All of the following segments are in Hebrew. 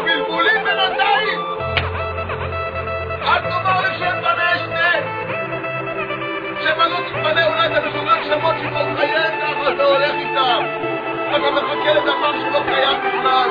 בלבולים בינתיים. אל תאמר לי שהם בני שני. שבנו תתפנה אולי אתה משוגע שמות שכל חייהם ככה אתה הולך איתם. אתה מחכה לדבר שלא קיים בכלל.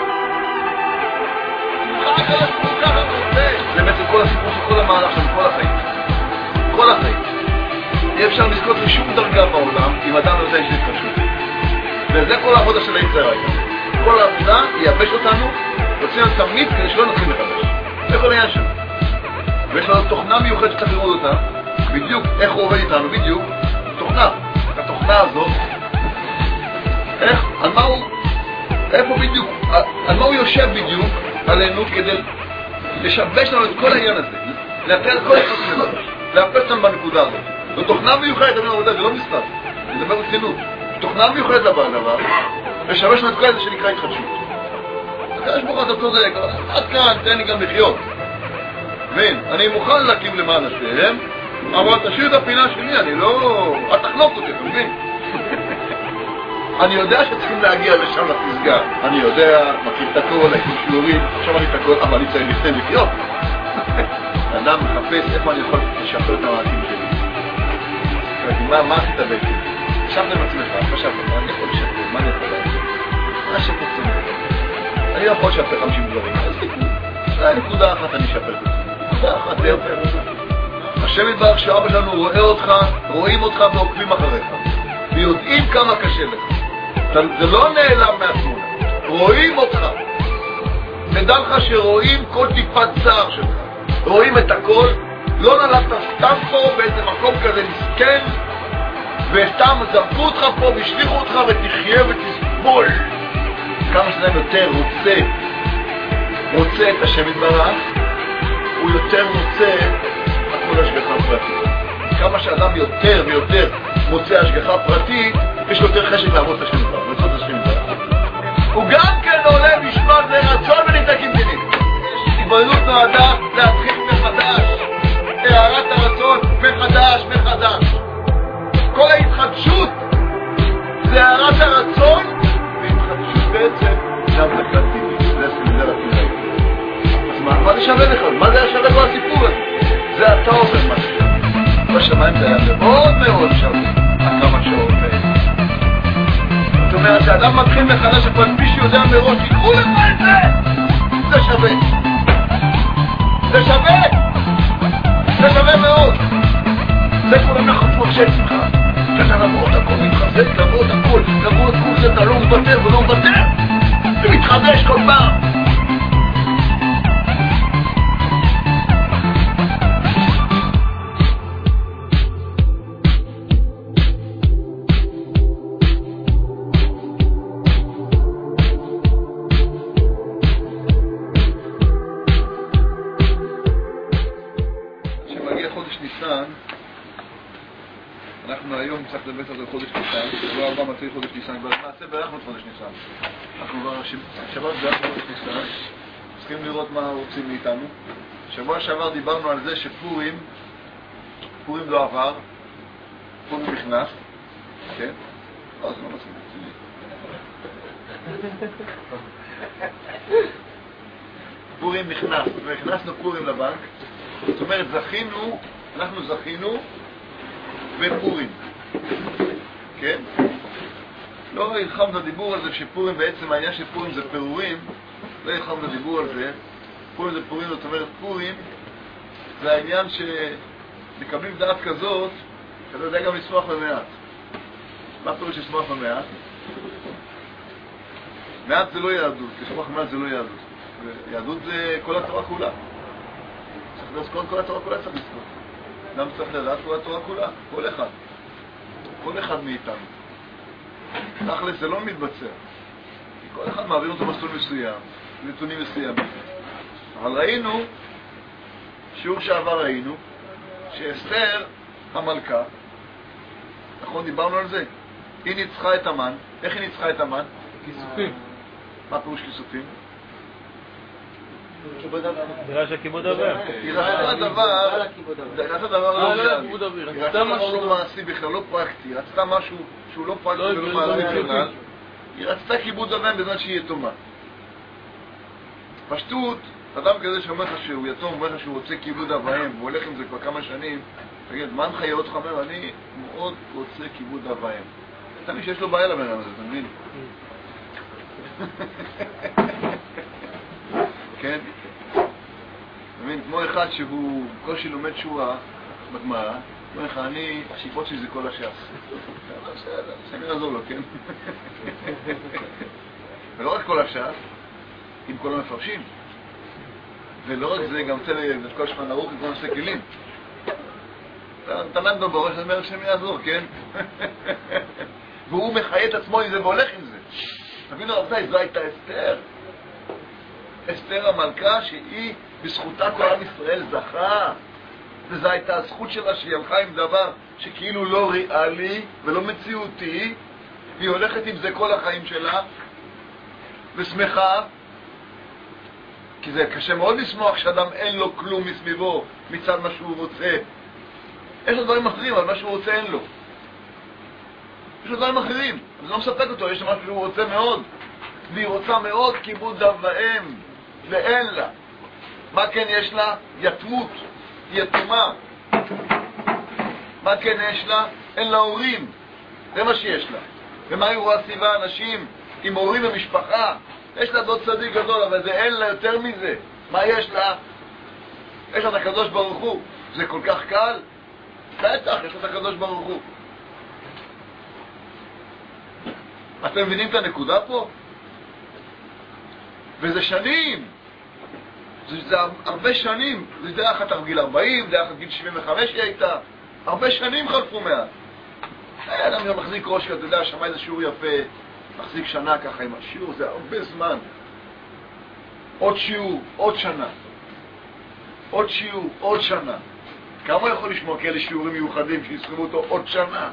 שמחה כל הסיפור ככה רוצה. זה בעצם כל הסיפור של כל המהלך של כל החיים. כל החיים. אי אפשר לזכות לשום דרגה בעולם אם אדם לא יודע שיש התחדשות. וזה כל העבודה של היצר הייתה. כל העבודה ייבש אותנו, רוצים תמיד כדי שלא נתחיל לחדש. זה כל העניין שלנו. ויש לנו תוכנה מיוחדת שצריך לראות אותה, בדיוק איך הוא עובד איתנו, בדיוק, תוכנה. התוכנה הזאת, איך, על מה הוא, איפה בדיוק, על מה הוא יושב בדיוק עלינו כדי לשבש לנו את כל העניין הזה, לאתר כל התוכנה, לאפס אותנו בנקודה הזאת. זו תוכנה מיוחדת, אני עבודה, זה לא מסתר, זה דבר רצינות. תוכנה מיוחדת לדבר, לשבש לנו את כל הזה שנקרא התחדשות. יש בו חד צודק, עד כאן, תן לי גם לחיות. אני מוכן להקים למען השם, אבל תשאיר את הפינה שלי, אני לא... אל תחנוק אותי, אתה מבין? אני יודע שצריכים להגיע לשם לפסגה. אני יודע, מכיר את הכל, הייתי שיעורים, עכשיו אני את הכל, אבל אני צריך לפני לחיות. האדם מחפש איפה אני יכול לשפר את המעטים שלי. מה עשית בעצם? חשבת עם עצמך, חשבת, מה אני יכול לשפר? מה אני יכול לעשות? מה שתוצאים? אני לא יכול לשפר 50 דברים. אז תקנו. נקודה אחת אני אשפר את זה. נקודה אחת זה יותר. השם יתברך שאבא שלנו רואה אותך, רואים אותך ועוקבים אחריך. ויודעים כמה קשה לך. זה לא נעלם מהתמונה. רואים אותך. נדע לך שרואים כל טיפת צער שלך. רואים את הכל. לא נלדת סתם פה באיזה מקום כזה מסכן, וסתם זרקו אותך פה והשליחו אותך ותחיה ותסבול. כמה שאדם יותר רוצה את השם יתברך, הוא יותר רוצה הכל השגחה פרטית. כמה שאדם יותר ויותר מוצא השגחה פרטית, יש לו יותר חשק לעבוד את השם יתברך, לצאת את השם יתברך. הוא גם כן עולה משפט לרצון ונתקים דינים. התבוננות נועדה להתחיל מחדש. הערת הרצון מחדש. כל ההתחדשות זה הערת הרצון, והתחדשות בעצם גם לקלטים. זה סמדר התנאי. אז מה זה שווה לך? מה זה היה שווה כל הסיפור הזה? זה אתה עובר משהו. בשמיים זה היה מאוד מאוד שווה. כמה שעות האלה. זאת אומרת שאדם מתחיל מחדש אבל מי שיודע מראש יקחו לך את זה. זה שווה. זה שווה מאוד. זה כולם לחצות של שמך. שאתה למרות הכל מתחזק, למרות הכל אתה לא מוותר ולא מוותר. זה מתחדש כל פעם. אנחנו היום צריך לדבר על חודש ניסן, שבוע הבא מצוי חודש ניסן, כבר נעשה בערכנו את חודש ניסן. אנחנו כבר שבת בערכנו חודש ניסן, צריכים לראות מה רוצים מאיתנו. שבוע שעבר דיברנו על זה שפורים לא עבר, פורים נכנס, כן? לא, זה לא מצאים. פורים נכנס, והכנסנו פורים לבנק, זאת אומרת אנחנו זכינו בפורים, כן? לא הלחמנו דיבור על זה שפורים בעצם העניין של פורים זה פירורים, לא הלחמנו דיבור על זה. פורים זה פירורים, זאת אומרת פורים זה העניין שמקבלים דעת כזאת שאתה יודע גם לשמוח במעט. מה פירוש לשמוח במעט? מעט זה לא יהדות, לשמוח במעט זה לא יהדות. יהדות זה כל התורה כולה. צריך לזכור כל התורה כולה, צריך לזכור. אדם צריך לדעת כל התורה כולה, כל אחד מאיתנו. תכלס זה לא מתבצע. כל אחד מעביר אותו מסלול מסוים, נתונים מסוימים. אבל ראינו, שיעור שעבר ראינו, שאסתר המלכה, נכון, דיברנו על זה, היא ניצחה את המן. איך היא ניצחה את המן? כיסופים. מה פירוש כיסופים? נראה שכיבוד אוויר. היא רצתה דבר לא מעשי בכלל, לא פרקטי. היא רצתה משהו שהוא לא פרקטי ולא מעשי בכלל. היא רצתה כיבוד אוויר בזמן שהיא יתומה. פשטות, אדם כזה שאומר לך שהוא יתום, אומר לך שהוא רוצה כיבוד אב ואם, והוא הולך עם זה כבר כמה שנים, תגיד, מה מחיה אותך? אומר, אני מאוד רוצה כיבוד אב ואם. תמיד שיש לו בעיה לבן אדם הזה, אתה מבין? כן? אתה מבין, כמו אחד שהוא קושי לומד שורה בגמרא, אומר לך, השאיפות שלי זה כל הש"ס. בסדר, שאני נעזור לו, כן? ולא רק כל הש"ס, עם כל המפרשים. ולא רק זה, גם רוצה לכל שולחן ערוך עם כל נושא כלים. אתה נגדו בראש, אני אומר שאני יעזור, כן? והוא מחיה את עצמו עם זה והולך עם זה. תבינו רבותיי, זו הייתה אסתר. אסתר המלכה שהיא בזכותה כל עם ישראל זכה. וזו הייתה הזכות שלה שהיא הלכה עם דבר שכאילו לא ריאלי ולא מציאותי, והיא הולכת עם זה כל החיים שלה ושמחה, כי זה קשה מאוד לשמוח שאדם אין לו כלום מסביבו מצד מה שהוא רוצה. יש לו דברים אחרים, אבל מה שהוא רוצה אין לו. יש לו דברים אחרים, אבל זה לא מספק אותו, יש לו משהו שהוא רוצה מאוד, והיא רוצה מאוד כיבוד אב ואם, ואין לה. מה כן יש לה? יתמות, היא יתומה. מה כן יש לה? אין לה הורים, זה מה שיש לה. ומה היא רואה סביבה? אנשים עם הורים ומשפחה. יש לה דוד צדיק גדול, אבל זה אין לה יותר מזה. מה יש לה? יש לה את הקדוש ברוך הוא. זה כל כך קל? בטח, יש לה את הקדוש ברוך הוא. אתם מבינים את הנקודה פה? וזה שנים. זה הרבה שנים. זה דרך אחת גיל 40, דרך אחת גיל 75 היא הייתה. הרבה שנים חלפו מאז. אדם מחזיק ראש, אתה יודע, שמע איזה שיעור יפה, מחזיק שנה ככה עם השיעור, זה הרבה זמן. עוד שיעור, עוד שנה. עוד שיעור, עוד שנה. כמה יכול לשמוע כאלה שיעורים מיוחדים שיסחבו אותו עוד שנה?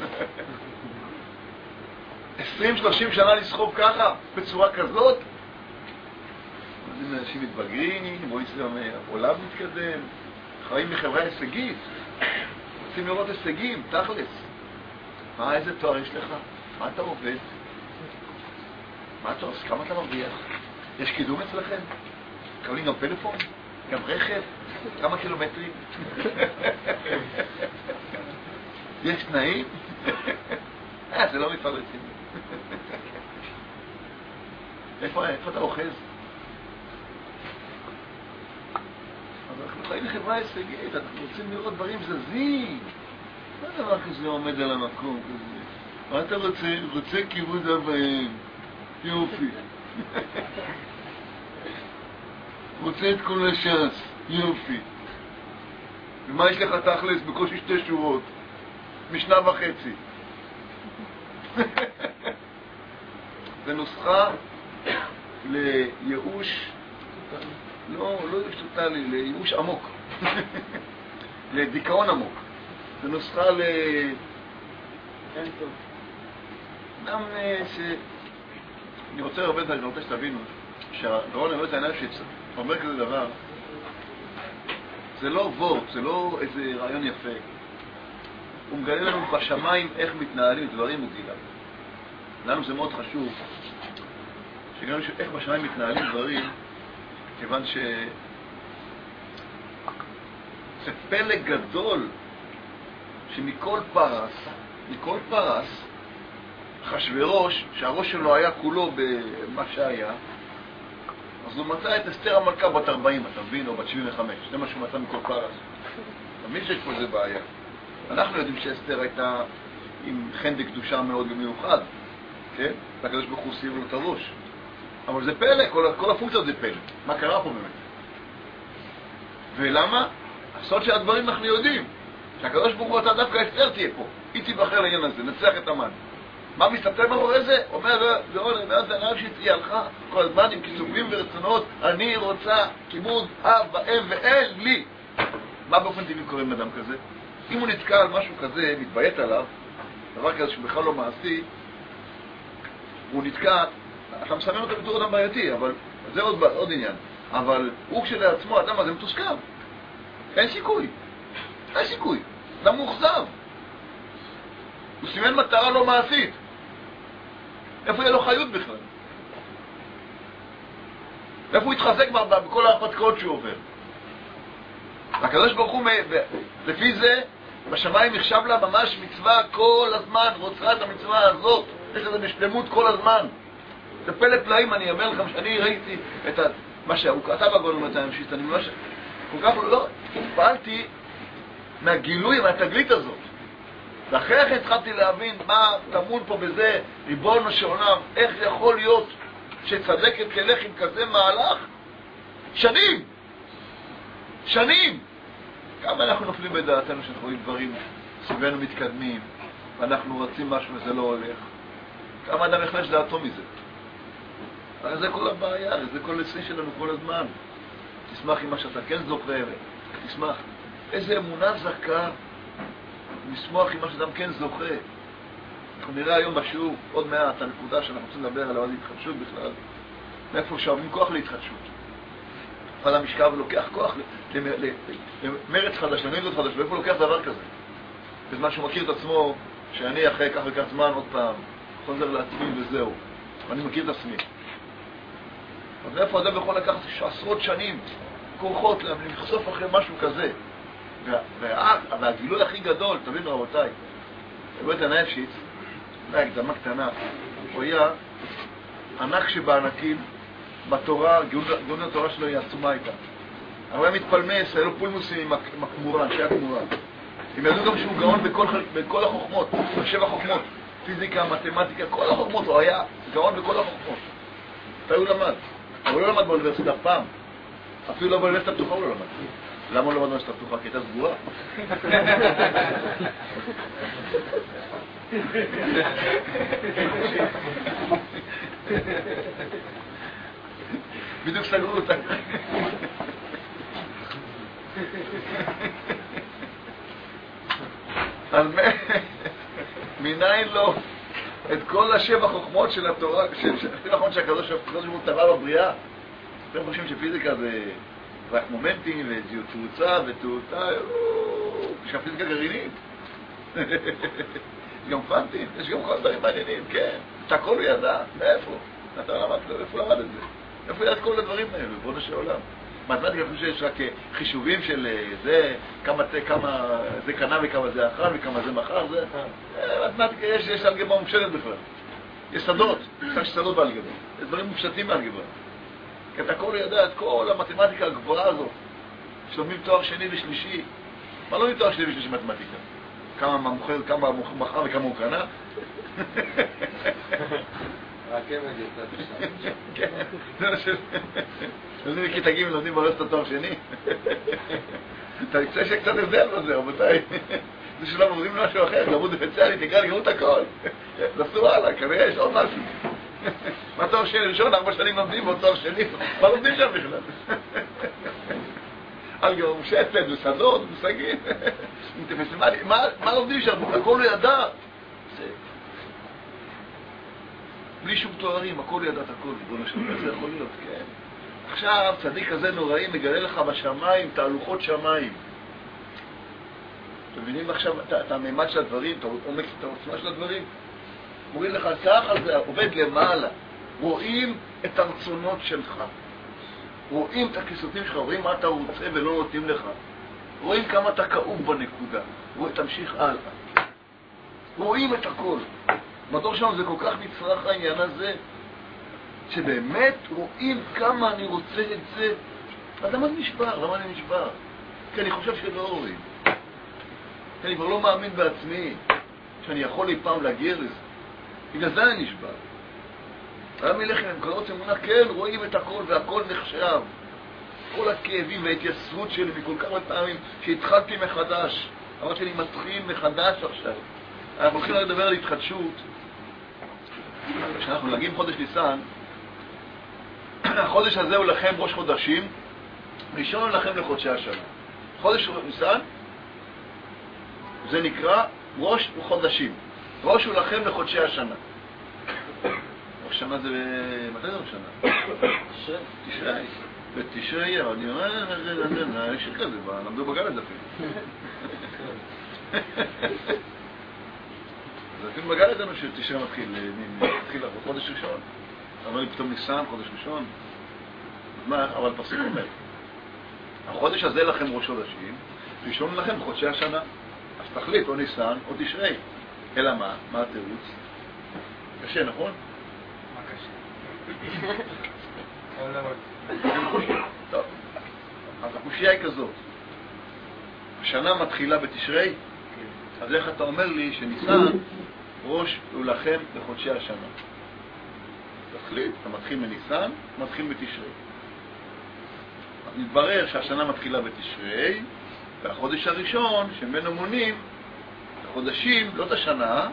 20-30 שנה לסחוב ככה, בצורה כזאת? אנשים מתבגרים, העולם מתקדם, חיים מחברה הישגית. רוצים לראות הישגים, תכלס. מה, איזה תואר יש לך? מה אתה עובד? מה אתה עושה? כמה אתה מרוויח? יש קידום אצלכם? קבלים גם פלאפון? גם רכב? כמה קילומטרים? יש תנאים? זה לא מפעל רציני. איפה אתה אוחז? אז אנחנו חיים לחברה הישגית, אנחנו רוצים לראות דברים זזים. מה דבר כזה עומד על המקום כזה? מה אתה רוצה? רוצה כיבוד אב ואם. יופי. רוצה את כל הש"ס. יופי. ומה יש לך תכלס? בקושי 2 שורות. משנה וחצי. זה נוסחה לייאוש, לא ייאוש טוטלי, לייאוש עמוק. לדיכאון עמוק. זה נוסחה אין טוב. גם אני רוצה הרבה דברים, אני רוצה שתבינו שהגאון אומר את העיניים שאומר כזה דבר, זה לא וורט, זה לא איזה רעיון יפה. הוא מגלה לנו בשמיים איך מתנהלים דברים, הוא גילה. לנו זה מאוד חשוב שגם איך בשמיים מתנהלים דברים, כיוון זה פלא גדול שמכל פרס, אחשוורוש, שהראש שלו היה כולו במה שהיה, אז הוא מצא את אסתר המלכה בת 40, אתה מבין, או בת 75, זה מה שהוא מצא מכל פרס. תמיד שיש פה איזה בעיה. אנחנו יודעים שאסתר הייתה עם חן דקדושה מאוד מיוחד, כן? והקדוש ברוך הוא סיר לו את הראש. אבל זה פלא, כל הפונקציות זה פלא. מה קרה פה באמת? ולמה? הסוד של הדברים אנחנו יודעים. שהקדוש ברוך הוא אתה דווקא אסתר תהיה פה. היא תיבחר לעניין הזה, נצח את המן. מה מסתתר מאחורי זה? אומר, ואז הנהב שהיא הלכה כל הזמן עם כיסובים ורצונות, אני רוצה כיבוד אב ואם ואין לי. מה באופן טבעי קוראים לאדם כזה? אם הוא נתקע על משהו כזה, מתביית עליו, דבר כזה שבכלל לא מעשי, הוא נתקע, אתה מסמן אותו בתור אדם בעייתי, אבל זה עוד עניין. אבל הוא כשלעצמו, האדם הזה מתוסכל. אין סיכוי. אין סיכוי. אדם מוחזב. הוא סימן מטרה לא מעשית. איפה יהיה לו חיות בכלל? איפה הוא התחזק בכל ההרפתקאות שהוא עובר? הקדוש ברוך הוא, לפי זה, בשמיים נחשב לה ממש מצווה כל הזמן, רוצה את המצווה הזאת, יש לזה בשלמות כל הזמן. זה פלא פלאים, אני אומר לכם שאני ראיתי את מה שהוא כתב הגאון מתי ממשיך, אני ממש כל כך לא התפעלתי מהגילוי, מהתגלית הזאת. ואחרי כן התחלתי להבין מה טמון פה בזה, ריבונו של עולם, איך זה יכול להיות שצדקת תלך עם כזה מהלך? שנים! כמה אנחנו נופלים בדעתנו שאנחנו רואים דברים סביבנו מתקדמים, ואנחנו רוצים משהו וזה לא הולך. כמה אדם יחלש דעתו מזה? הרי זה כל הבעיה, זה כל השיא שלנו כל הזמן. תשמח עם מה שאתה כן זוכר, תשמח. איזה אמונה זכה לשמוח עם מה שאדם כן זוכה. אנחנו נראה היום בשיעור עוד מעט הנקודה שאנחנו רוצים לדבר עליה, על התחדשות בכלל. מאיפה שאוהבים כוח להתחדשות. על המשכב לוקח כוח למרץ חדש, לנהילות חדש, ואיפה הוא לוקח דבר כזה? בזמן שהוא מכיר את עצמו, שאני אחרי כך וכך זמן עוד פעם חוזר לעצמי וזהו. ואני מכיר את עצמי. אז איפה אדם יכול לקחת עשרות שנים כוחות לחשוף אחרי משהו כזה? והגילוי הכי גדול, תבינו רבותיי, תראו את הנפשיץ, הקדמה קטנה, הוא היה ענק שבענקים, בתורה, גאון התורה שלו היא עצומה איתה. אבל הוא היה מתפלמס, היה לו פולמוסים עם הכמורה, אנשי הכמורה. הם ידעו גם שהוא גאון בכל החוכמות, בשבע חוכמות, פיזיקה, מתמטיקה, כל החוכמות, הוא היה גאון בכל החוכמות. הוא למד, אבל הוא לא למד באוניברסיטה פעם, אפילו לא באוניברסיטה פתוחה הוא לא למד. למה הוא לא למד באוניברסיטה פתוחה? כי הייתה סגורה. בדיוק סגרו אותה. אז מניין לו את כל השבע חוכמות של התורה, הכי נכון שהקדוש ברוך הוא טבע בבריאה. אתם חושבים שפיזיקה זה רק מומנטים ותאוצה ותאותה, יש גם פיזיקה גרעינית. יש גם פנטים, יש גם כל דברים מעניינים, כן. את הכל הוא ידע, מאיפה? אתה למד, איפה למד את זה? איפה ידע את כל הדברים האלה, בבונה של העולם? מתמטיקה, אני חושב שיש רק חישובים של זה, כמה זה קנה וכמה זה אחר וכמה זה מחר, זה... מתמטיקה יש אלגברה מופשטת בכלל. יש שדות, יש שדות באלגברה. יש דברים מופשטים באלגברה. כי אתה כל ידע את כל המתמטיקה הגבוהה הזאת, שלומדים תואר שני ושלישי. מה לא לומדים תואר שני ושלישי מתמטיקה? כמה מוכר, כמה מחר וכמה הוא קנה? רק הם יצאת שם. כן, זה מה לומדים בכיתה ג' לומדים באוניברסיטה תואר שני. אתה יצא שקצת הבדל בזה, רבותיי. זה שלא לומדים משהו אחר, למוד דיפרנציאלי, תקרא לגמרו את הכל. נסו הלאה, כנראה יש עוד משהו. מה תואר שני ראשון? 4 שנים לומדים ועוד תואר שני. מה לומדים שם בכלל? אלגברה מופשטת, ושדות, מושגים. מה לומדים שם? הכל הוא ידע. בלי שום תוארים, הכל ידע את הכל. זה יכול להיות, כן. עכשיו, צדיק כזה נוראי מגלה לך בשמיים, תהלוכות שמיים. אתם מבינים עכשיו את הממד של הדברים, את העוצמה של הדברים? אומרים לך, ככה זה עובד למעלה. רואים את הרצונות שלך. רואים את הכיסותים שלך, רואים מה אתה רוצה ולא נותנים לך. רואים כמה אתה כאוב בנקודה. תמשיך הלאה. רואים את הכל. בדור שלנו זה כל כך נצרך העניין הזה, שבאמת רואים כמה אני רוצה את זה. אז למה אני נשבר? למה אני נשבר? כי אני חושב שלא רואים. כי אני כבר לא מאמין בעצמי שאני יכול אי פעם להגיע לזה. בגלל זה אני נשבר. רמי לחם, הם קולות אמונה, כן, רואים את הכל והכל נחשב. כל הכאבים וההתייסרות שלי מכל כמה פעמים שהתחלתי מחדש. אמרתי שאני מתחיל מחדש עכשיו. אנחנו הולכים לדבר על התחדשות. כשאנחנו נגיעים חודש ניסן, החודש הזה הוא לכם ראש חודשים, ראשון הוא לכם לחודשי השנה. חודש ניסן זה נקרא ראש חודשים. ראש הוא לכם לחודשי השנה. ראש שנה זה... מתי זה ראש שנה? תשרי. בתשרי, אבל אני אומר, יש כזה, למדו בגלת אפילו. אז אפילו בגלל ידענו שתשעה מתחיל בחודש ראשון. אבל פתאום ניסן, חודש ראשון. מה, אבל הפסוק אומר, החודש הזה לכם ראש חודשים, ראשון לכם חודשי השנה. אז תחליט, או ניסן או תשרי. אלא מה? מה התירוץ? קשה, נכון? מה קשה? טוב, אז הקושיה היא כזאת. השנה מתחילה בתשרי, אז איך אתה אומר לי שניסן ראש הוא לכם לחודשי השנה? תחליט, אתה מתחיל מניסן, מתחיל בתשרי. אז מתברר שהשנה מתחילה בתשרי, והחודש הראשון שממנו מונים החודשים, לא את השנה,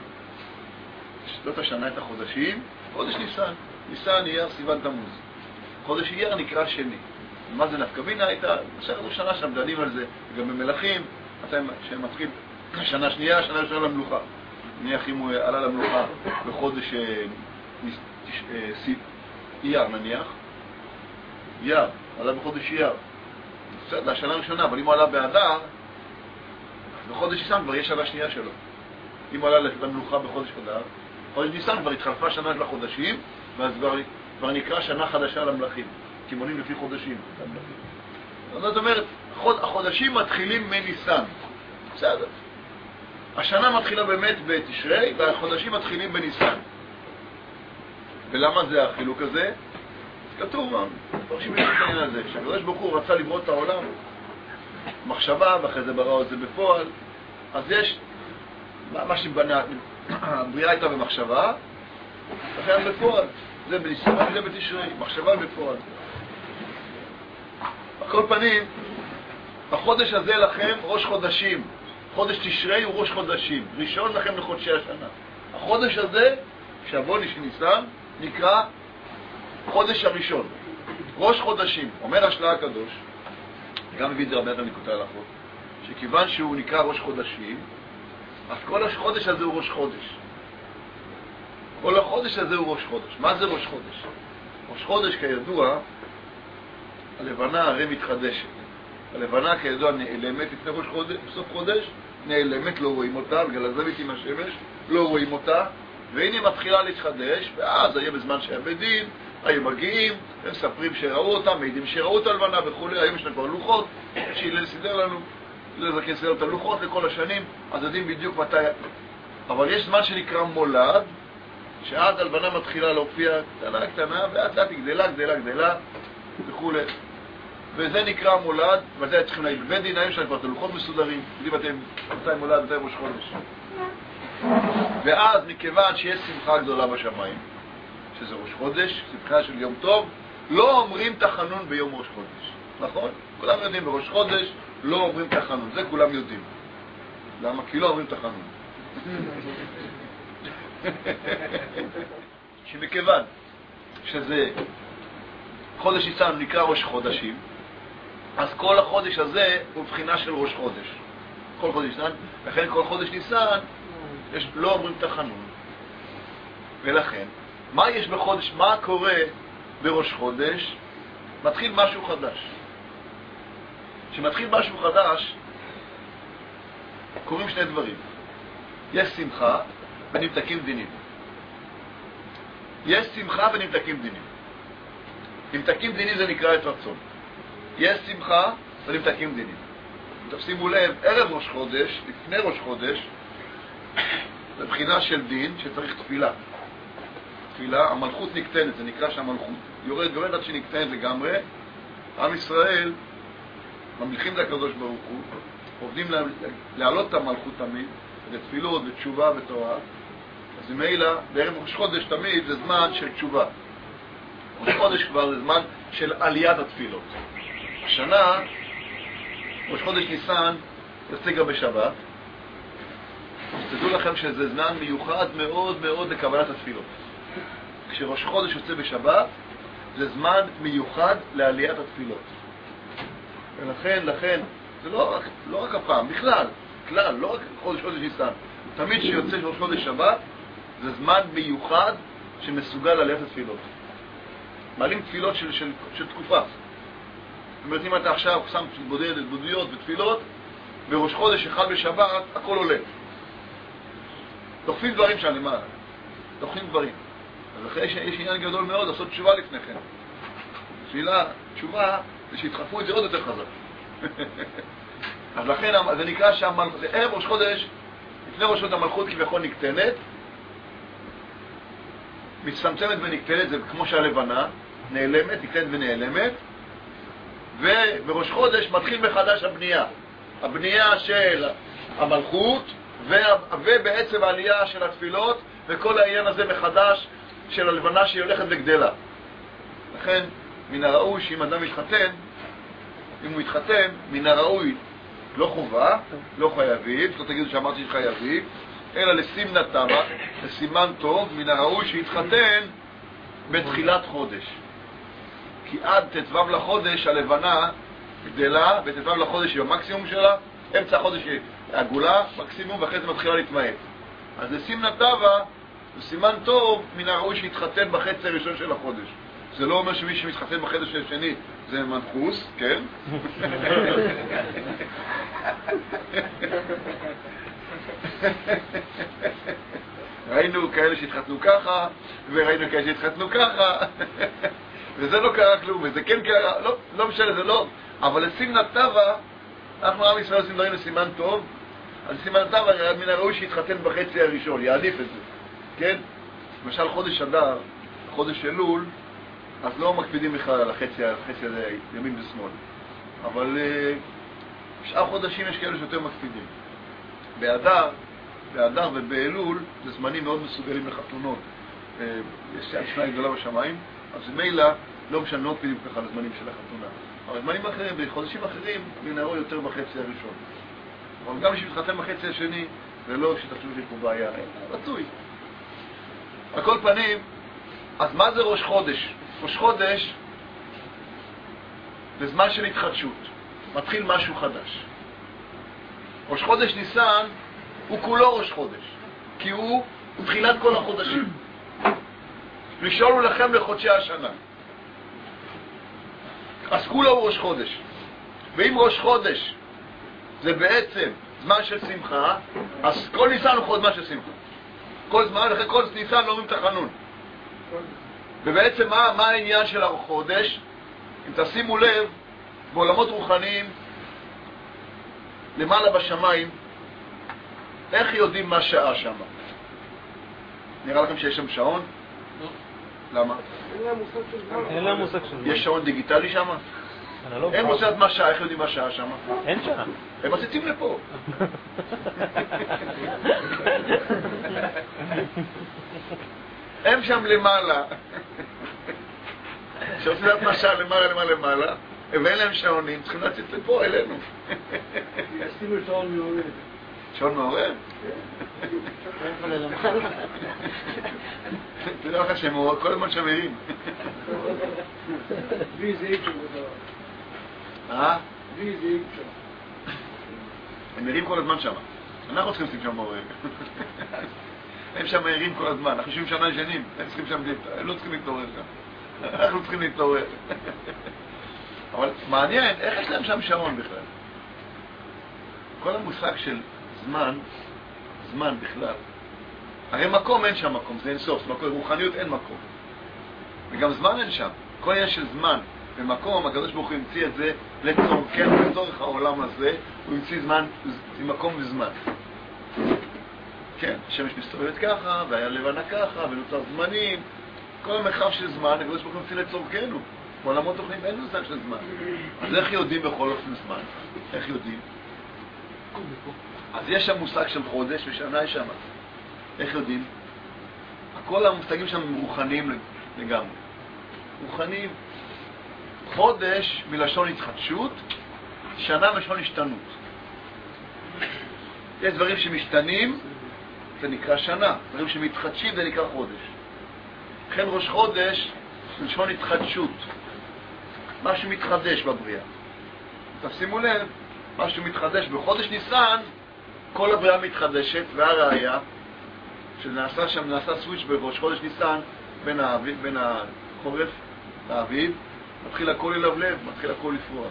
את החודשים, חודש ניסן. ניסן אייר סיוון תמוז. חודש אייר נקרא שני. מה זה נפקא מינה? הייתה, עכשיו שנה שם דנים על זה, גם במלכים, שמתחיל השנה השנייה, השנה ראשונה למלוכה. נניח אם הוא עלה למלוכה בחודש אייר נניח, אייר, עלה בחודש אייר. בסדר, השנה הראשונה, אבל אם הוא עלה באדר, בחודש ניסן כבר יש שנה שנייה שלו. אם הוא עלה למלוכה בחודש אדר, חודש ניסן כבר התחלפה שנה של החודשים, ואז כבר נקרא שנה חדשה למלכים, כי מונים לפי חודשים. זאת אומרת, החודשים מתחילים מניסן. בסדר. השנה מתחילה באמת בתשרי, והחודשים מתחילים בניסן. ולמה זה החילוק הזה? כתוב, פרשים את העניין הזה, שהקדוש ברוך הוא רצה לברוא את העולם, מחשבה, ואחרי זה ברא את זה בפועל. אז יש, מה שבנה, הבריאה הייתה במחשבה, לכן בפועל. זה בניסן וזה בתשרי, מחשבה בפועל. בכל פנים, החודש הזה לכם ראש חודשים. חודש תשרי הוא ראש חודשים. ראשון לכם לחודשי השנה. החודש הזה, שבוני של ניסן, נקרא חודש הראשון. ראש חודשים. אומר השלה הקדוש, גם מביא את זה רבי נתן ליקוטי הלכות, שכיוון שהוא נקרא ראש חודשים, אז כל החודש הזה הוא ראש חודש. כל החודש הזה הוא ראש חודש. מה זה ראש חודש? ראש חודש, כידוע, הלבנה הרי מתחדשת. הלבנה, כידוע, נעלמת לפני ראש חודש, בסוף חודש, נעלמת, לא רואים אותה, בגלל הזווית עם השמש, לא רואים אותה, והנה מתחילה להתחדש, ואז היה בזמן שהיה בדין, היו מגיעים, הם מספרים שראו אותם, מעידים שראו את הלבנה וכו', היום יש לנו כבר לוחות, שהלל סידר לנו, לזכן סידר את הלוחות לכל השנים, אז יודעים בדיוק מתי. אבל יש זמן שנקרא מולד, שעד הלבנה מתחילה להופיע קטנה, ואז לאט גדלה וכו'. וזה נקרא מולד, וזה צריכים להגיד, בדין היום שלנו כבר את הלוחות מסודרים, יודעים מתי מולד, מתי ראש חודש. ואז מכיוון שיש שמחה גדולה בשמיים, שזה ראש חודש, שמחה של יום טוב, לא אומרים תחנון ביום ראש חודש. נכון? כולם יודעים, בראש חודש לא אומרים תחנון, זה כולם יודעים. למה? כי לא אומרים תחנון. שמכיוון שזה חודש ניסן נקרא ראש חודשים, אז כל החודש הזה הוא בחינה של ראש חודש. כל חודש ניסן, לכן כל חודש ניסן לא אומרים תחנון. ולכן, מה יש בחודש, מה קורה בראש חודש? מתחיל משהו חדש. כשמתחיל משהו חדש, קורים שני דברים. יש שמחה ונמתקים דינים. יש שמחה ונמתקים דינים. נמתקים דינים זה נקרא את רצון. יש שמחה ונמתקים דינים. תשימו לב, ערב ראש חודש, לפני ראש חודש, זה בחינה של דין שצריך תפילה. תפילה, המלכות נקטנת, זה נקרא שהמלכות יורד עד שנקטנת לגמרי. עם ישראל ממליכים לקדוש ברוך הוא, עובדים להעלות את המלכות תמיד, לתפילות ותשובה ותורה. אז ממילא, בערב ראש חודש תמיד זה זמן של תשובה. ראש חודש כבר זה זמן של עליית התפילות. השנה, ראש חודש ניסן יוצא גם בשבת. תדעו לכם שזה זמן מיוחד מאוד מאוד לקבלת התפילות. כשראש חודש יוצא בשבת, זה זמן מיוחד לעליית התפילות. ולכן, זה לא רק הפעם, בכלל, לא רק חודש ניסן. תמיד שיוצא ראש חודש שבת, זה זמן מיוחד שמסוגל לעליית התפילות. מעלים תפילות של תקופה. זאת אומרת, אם אתה עכשיו שם בודיות ותפילות, בראש חודש אחד בשבת, הכל עולה. דוחפים דברים שם למעלה. דוחפים דברים. אז אחרי שיש עניין גדול מאוד, לעשות תשובה לפני כן. תפילה, תשובה, זה שיתחפו את זה עוד יותר חזק. אז לכן זה נקרא שהמלכות, ערב ראש חודש, לפני ראש חודש המלכות כביכול נקטנת, מצטמצמת ונקטנת, זה כמו שהלבנה, נעלמת, נקטנת ונעלמת, ובראש חודש מתחיל מחדש הבנייה. הבנייה של המלכות, ובעצם העלייה של התפילות, וכל העניין הזה מחדש של הלבנה שהיא הולכת וגדלה. לכן, מן הראוי שאם אדם מתחתן, אם הוא מתחתן, מן הראוי, לא חובה, לא חייבים, לא תגידו שאמרתי שחייבים, אלא לסימנה טבע, לסימן טוב, מן הראוי שיתחתן בתחילת חודש. כי עד תתוו לחודש הלבנה גדלה, ותתוו לחודש היא במקסימום שלה, אמצע החודש היא עגולה, מקסימום, ואחרי זה מתחילה להתמעט. אז לסימנה טבע, לסימן טוב, מן הראוי שיתחתן בחצי הראשון של החודש. זה לא אומר שמי שמתחתן בחודש השני זה מנחוס, כן? ראינו כאלה שהתחתנו ככה, וראינו כאלה שהתחתנו ככה, וזה לא קרה כלום, וזה כן קרה, לא משנה, זה לא. אבל לסימן טבע, אנחנו עם ישראל עושים דברים לסימן טוב, אז סימן טבע מן הראוי שיתחתן בחצי הראשון, יעדיף את זה, כן? למשל חודש אדר, חודש אלול, אז לא מקפידים בכלל על החצי הזה, ימין ושמאל. אבל בשאר חודשים יש כאלה שיותר מקפידים. באדר ובאלול זה זמנים מאוד מסוגלים לחתונות. יש שנה גדולה בשמיים, אז מילא לא משנה, לא מקפידים ככה על הזמנים של החתונה. אבל זמנים אחרים, בחודשים אחרים, מן הראוי יותר בחצי הראשון. אבל גם שמתחתן בחצי השני, זה לא שתחשוב שיש פה בעיה, רצוי. על כל פנים, אז מה זה ראש חודש? ראש חודש זה זמן של התחדשות, מתחיל משהו חדש. ראש חודש ניסן הוא כולו ראש חודש, כי הוא תחילת כל החודשים. ראשון לכם לחודשי השנה, אז כולו הוא ראש חודש. ואם ראש חודש זה בעצם זמן של שמחה, אז כל ניסן הוא זמן של שמחה. כל זמן, אחרי כל ניסן לא אומרים תחנון. ובעצם מה העניין של החודש? אם תשימו לב, בעולמות רוחניים, למעלה בשמיים, איך יודעים מה שעה שם? נראה לכם שיש שם שעון? לא. למה? אין להם מושג של זמן. יש שעון דיגיטלי שם? הם עושים את מה שעה, איך יודעים מה שעה שם? אין שעה. הם מציצים לפה. הם שם למעלה. שעושים את מה שעה למעלה, ואין להם שעונים, צריכים להציץ לפה אלינו. עשינו שעון מעורר. שעון מעורר? תדע לך שהם כל הזמן שמרים. וי זה איקשו בדבר. וי זה איקשו. הם מרים כל הזמן שם. אנחנו צריכים לשים שם מעורר. הם שם מרים כל הזמן. אנחנו יושבים שם ישנים. הם לא צריכים להתעורר שם. אנחנו צריכים להתעורר. אבל מעניין, איך יש להם שם שעון בכלל? כל המושג של זמן בכלל. הרי מקום אין שם מקום, זה אין סוף. רוחניות אין מקום. וגם זמן אין שם. כל עניין של זמן ומקום, הקדוש ברוך הוא המציא את זה לצורך העולם הזה, הוא המציא זמן, מקום וזמן. כן, השמש מסתובבת ככה, והיה לבנה ככה, ונוצר זמנים. כל המרחב של זמן, הקדוש ברוך הוא המציא לצורכנו. בעולמות תוכנים אין מושג של זמן. אז איך יודעים בכל אופן זמן? איך יודעים? אז יש שם מושג של חודש ושנה יש שם. איך יודעים? כל המושגים שם רוחניים לגמרי. רוחניים. חודש מלשון התחדשות, שנה מלשון השתנות. יש דברים שמשתנים, זה נקרא שנה. דברים שמתחדשים, זה נקרא חודש. לכן ראש חודש מלשון התחדשות. משהו מתחדש בבריאה. תשימו לב, משהו מתחדש. בחודש ניסן, כל הבריאה מתחדשת, והראיה, שנעשה שם, נעשה סוויץ' בראש חודש ניסן, בין החורף לאביב, מתחיל הכל ללבלב, מתחיל הכל לפרוח.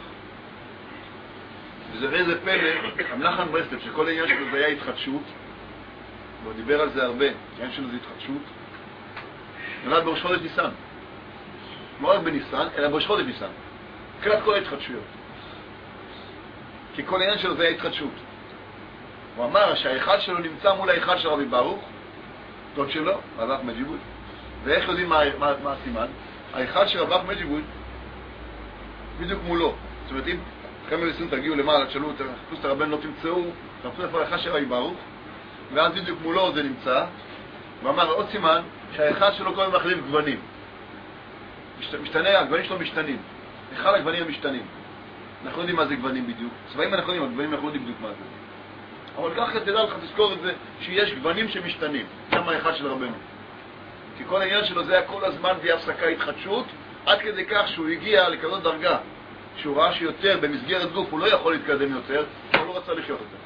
וזה איזה פלא, המנחם ברסלב, שכל העניין שלו זה היה התחדשות, והוא דיבר על זה הרבה, העניין שלו זה התחדשות, נולד בראש חודש ניסן. לא רק בניסן, אלא בראש חודש ניסן. תחילת כל ההתחדשויות. כי כל העניין שלו זה ההתחדשות. הוא אמר שהאחד שלו נמצא מול האחד של רבי ברוך, דוד שלו, רב אחמד ג'יבוד. ואיך יודעים מה הסימן? האחד של רב אחמד ג'יבוד בדיוק מולו. זאת אומרת, אם אחרי מלסון תגיעו למעלה, תשאלו את חפוש הרבן, לא תמצאו, תחפשו איפה האחד של רבי ברוך, ואז בדיוק מולו זה נמצא. הוא אמר עוד סימן שהאחד שלו כל הזמן מחליף גוונים. משתנה, הגוונים שלו משתנים. אחד הגוונים המשתנים. אנחנו יודעים מה זה גוונים בדיוק. צבעים אנחנו יודעים, הגוונים אנחנו יודעים בדיוק מה זה. אבל ככה תדע לך, תזכור את זה, שיש גוונים שמשתנים. גם האחד של רבנו. כי כל העניין שלו זה היה כל הזמן בלי הפסקה התחדשות, עד כדי כך שהוא הגיע לכזאת דרגה, שהוא ראה שיותר במסגרת גוף הוא לא יכול להתקדם יותר, הוא לא רצה לחיות יותר.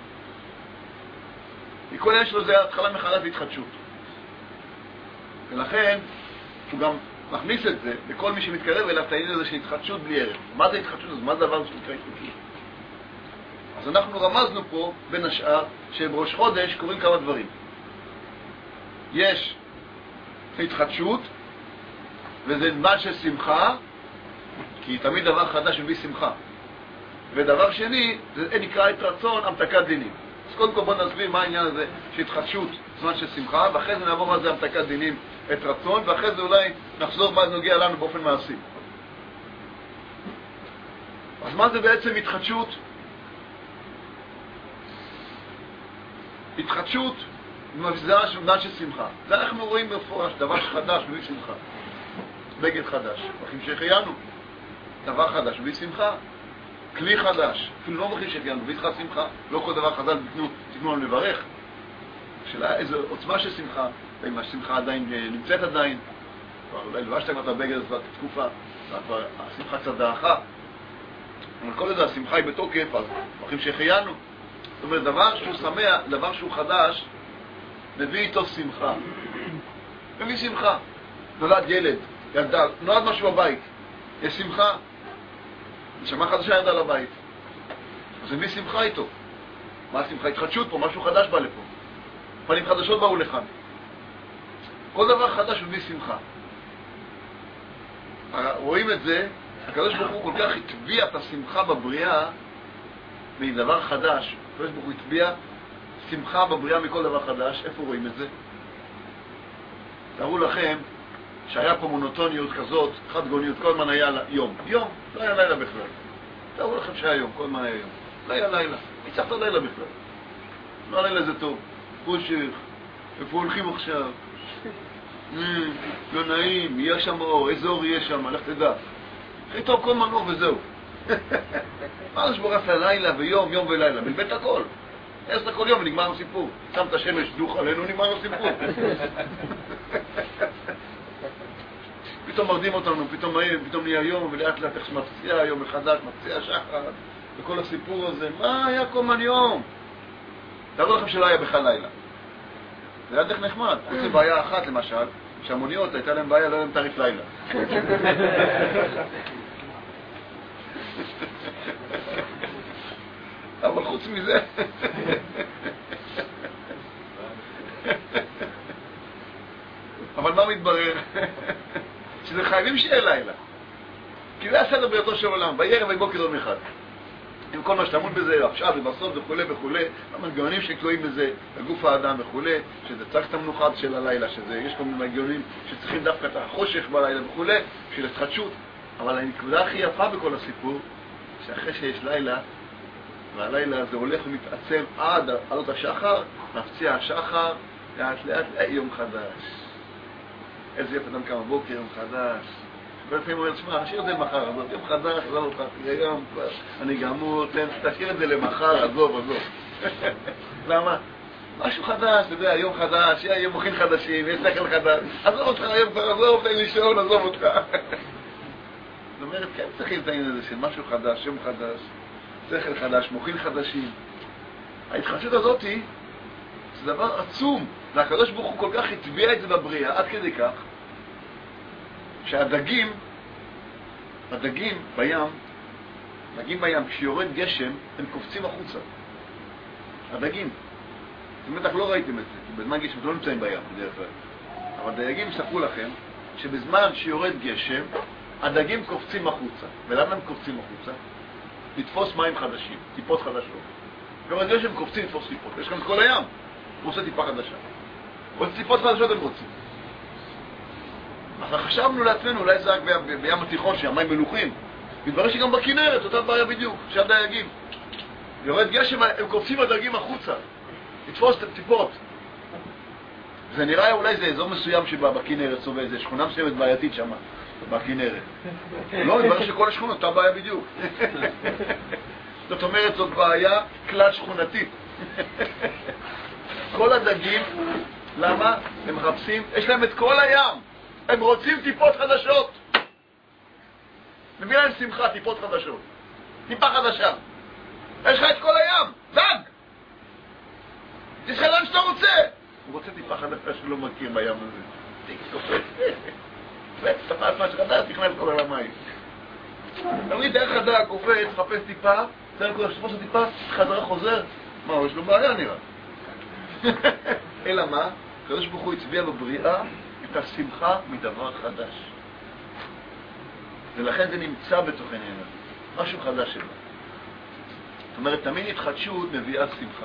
כי כל העניין שלו זה התחלה מחדש והתחדשות. ולכן הוא גם מכניס את זה לכל מי שמתקרב אליו את העניין הזה של התחדשות בלי ערך. מה זה התחדשות? אז מה זה דבר שנקרא התחדשות? אז אנחנו רמזנו פה בין השאר שבראש חודש קוראים כמה דברים. יש התחדשות, וזה זמן של שמחה, כי תמיד דבר חדש מביא שמחה. ודבר שני, זה נקרא את רצון המתקת דינים. אז קודם כל בוא נסביר מה העניין הזה שהתחדשות זמן של שמחה, ואחרי זה נעבור מה זה המתקת דינים, את רצון, ואחרי זה אולי נחזור מה זה נוגע לנו באופן מעשי. אז מה זה בעצם התחדשות? התחדשות מבזרה של זמן של שמחה. זה אנחנו רואים בפורש, דבר חדש מביא שמחה. בגד חדש, אחים שהחיינו. דבר חדש מביא שמחה. כלי חדש, אפילו לא אחים שהחיינו, מביא לך שמחה. לא כל דבר חדש תתנו לנו לברך. השאלה איזו עוצמה של שמחה, ואם השמחה עדיין נמצאת עדיין, אולי לבשת כבר את הבגד הזאת תקופה, כבר השמחה קצת דעכה. אבל כל זה השמחה היא בתוקף, אז אחים שהחיינו. זאת אומרת, דבר שהוא שמח, דבר שהוא חדש, מביא איתו שמחה. מביא שמחה. נולד ילד, ילדה, נולד משהו בבית. יש שמחה. נשמה חדשה ירדה לבית. אז מביא שמחה איתו. מה השמחה? התחדשות פה, משהו חדש בא לפה. פנים חדשות באו לכאן. כל דבר חדש מביא שמחה. רואים את זה, הקדוש ברוך הוא כל כך הטביע את השמחה בבריאה מדבר חדש. הקדוש ברוך הוא הטביע שמחה בבריאה מכל דבר חדש. איפה רואים את זה? תראו לכם שהיה פה מונוטוניות כזאת, חד גוניות, כל הזמן היה יום. יום, לא היה לילה בכלל. תראו לכם שהיה יום, כל הזמן היה יום. לא היה לילה, הצלחת לילה בכלל. לא לילה זה טוב. חושך, איפה הולכים עכשיו? לא נעים, יהיה שם אור, איזה אור יהיה שם, לך תדע. הכי טוב כל מנור וזהו. מה זה שבורס ללילה ויום, יום ולילה? בלבט הכל. עשת הכל יום ונגמר הסיפור. שם את השמש דוך עלינו, נגמר הסיפור. פתאום מרדים אותנו, פתאום נהיה יום, ולאט לאט איך מפציע יום מחדש, מפציע שחר, וכל הסיפור הזה, מה היה כל מן יום? תראו לכם שלא היה בכלל לילה. זה היה דרך נחמד. חוץ מבעיה אחת למשל, שהמוניות הייתה להם בעיה, לא היה להם תעריף לילה. אבל חוץ מזה... אבל מה מתברר? שזה חייבים שיהיה לילה. כי זה הסדר ביותר של עולם, בערב ובוקר יום אחד. עם כל מה שתמון בזה, עכשיו ובסוף וכו' וכו', המנגנונים שתלויים בזה, בגוף האדם וכו', שזה צריך את המנוחה של הלילה, יש כל מיני מנגנונים שצריכים דווקא את החושך בלילה וכו', של התחדשות. אבל הנקודה הכי יפה בכל הסיפור, שאחרי שיש לילה, והלילה הזה הולך ומתעצם עד עלות השחר, מפציע השחר, לאט לאט יום חדש. איזה יפה אדם קם בבוקר, יום חדש. ולפעמים הוא אומר, שמע, תשאיר את זה למחר, עזוב, יום חדש, עזוב אותך, היום כבר, אני גמור, תשאיר את זה למחר, עזוב. למה? משהו חדש, אתה יודע, יום חדש, יהיה מוחין חדשים, יש שכל חדש, עזוב אותך, היום כבר עזוב, תן לי שעון, עזוב אותך. זאת אומרת, כן צריכים את העניין הזה של משהו חדש, יום חדש, שכל חדש, מוחין חדשים. ההתחדשות הזאת זה דבר עצום, והקדוש ברוך הוא כל כך הטביע את זה בבריאה, עד כדי כך, שהדגים בים, כשיורד גשם, הם קופצים החוצה. הדגים. אתם בטח לא ראיתם את זה, כי בזמן גשם לא נמצאים בים, בדרך כלל. אבל דייגים יספרו לכם, שבזמן שיורד גשם, הדגים קופצים החוצה. ולמה הם קופצים החוצה? לתפוס מים חדשים, טיפות חדשות. יורד גשם קופצים לתפוס טיפות. יש כאן את כל הים, הוא עושה טיפה חדשה. עוד טיפות חדשות הם רוצים. אז חשבנו לעצמנו, אולי זה רק בים התיכון שהמים מלוכים. מתברר שגם בכנרת, אותה בעיה בדיוק, שם דייגים. יורד גשם, הם קופצים הדגים החוצה, לתפוס את הטיפות. זה נראה אולי זה אזור מסוים שבכנרת סובל, זה שכונה מסוימת בעייתית שם, בכנרת. לא, מתברר שכל השכונות, אותה בעיה בדיוק. זאת אומרת, זאת בעיה כלל שכונתית. כל הדגים, למה? הם מחפשים, יש להם את כל הים. הם רוצים טיפות חדשות. מביא להם שמחה, טיפות חדשות. טיפה חדשה. יש לך את כל הים, דג! תשחק לאן שאתה רוצה. הוא רוצה טיפה חדשה שלא מכיר בים הזה. תפס מה שחדש, תכנס כל על המים. תמיד דרך הדג, קופץ, חפש טיפה, תראה כל השפוס הטיפה, חזרה חוזר. מה, יש לו בעיה נראה. אלא מה? הקדוש ברוך הוא הצביע בבריאה את השמחה מדבר חדש. ולכן זה נמצא בתוכן העניין. משהו חדש שלו. זאת אומרת, תמיד התחדשות מביאה שמחה.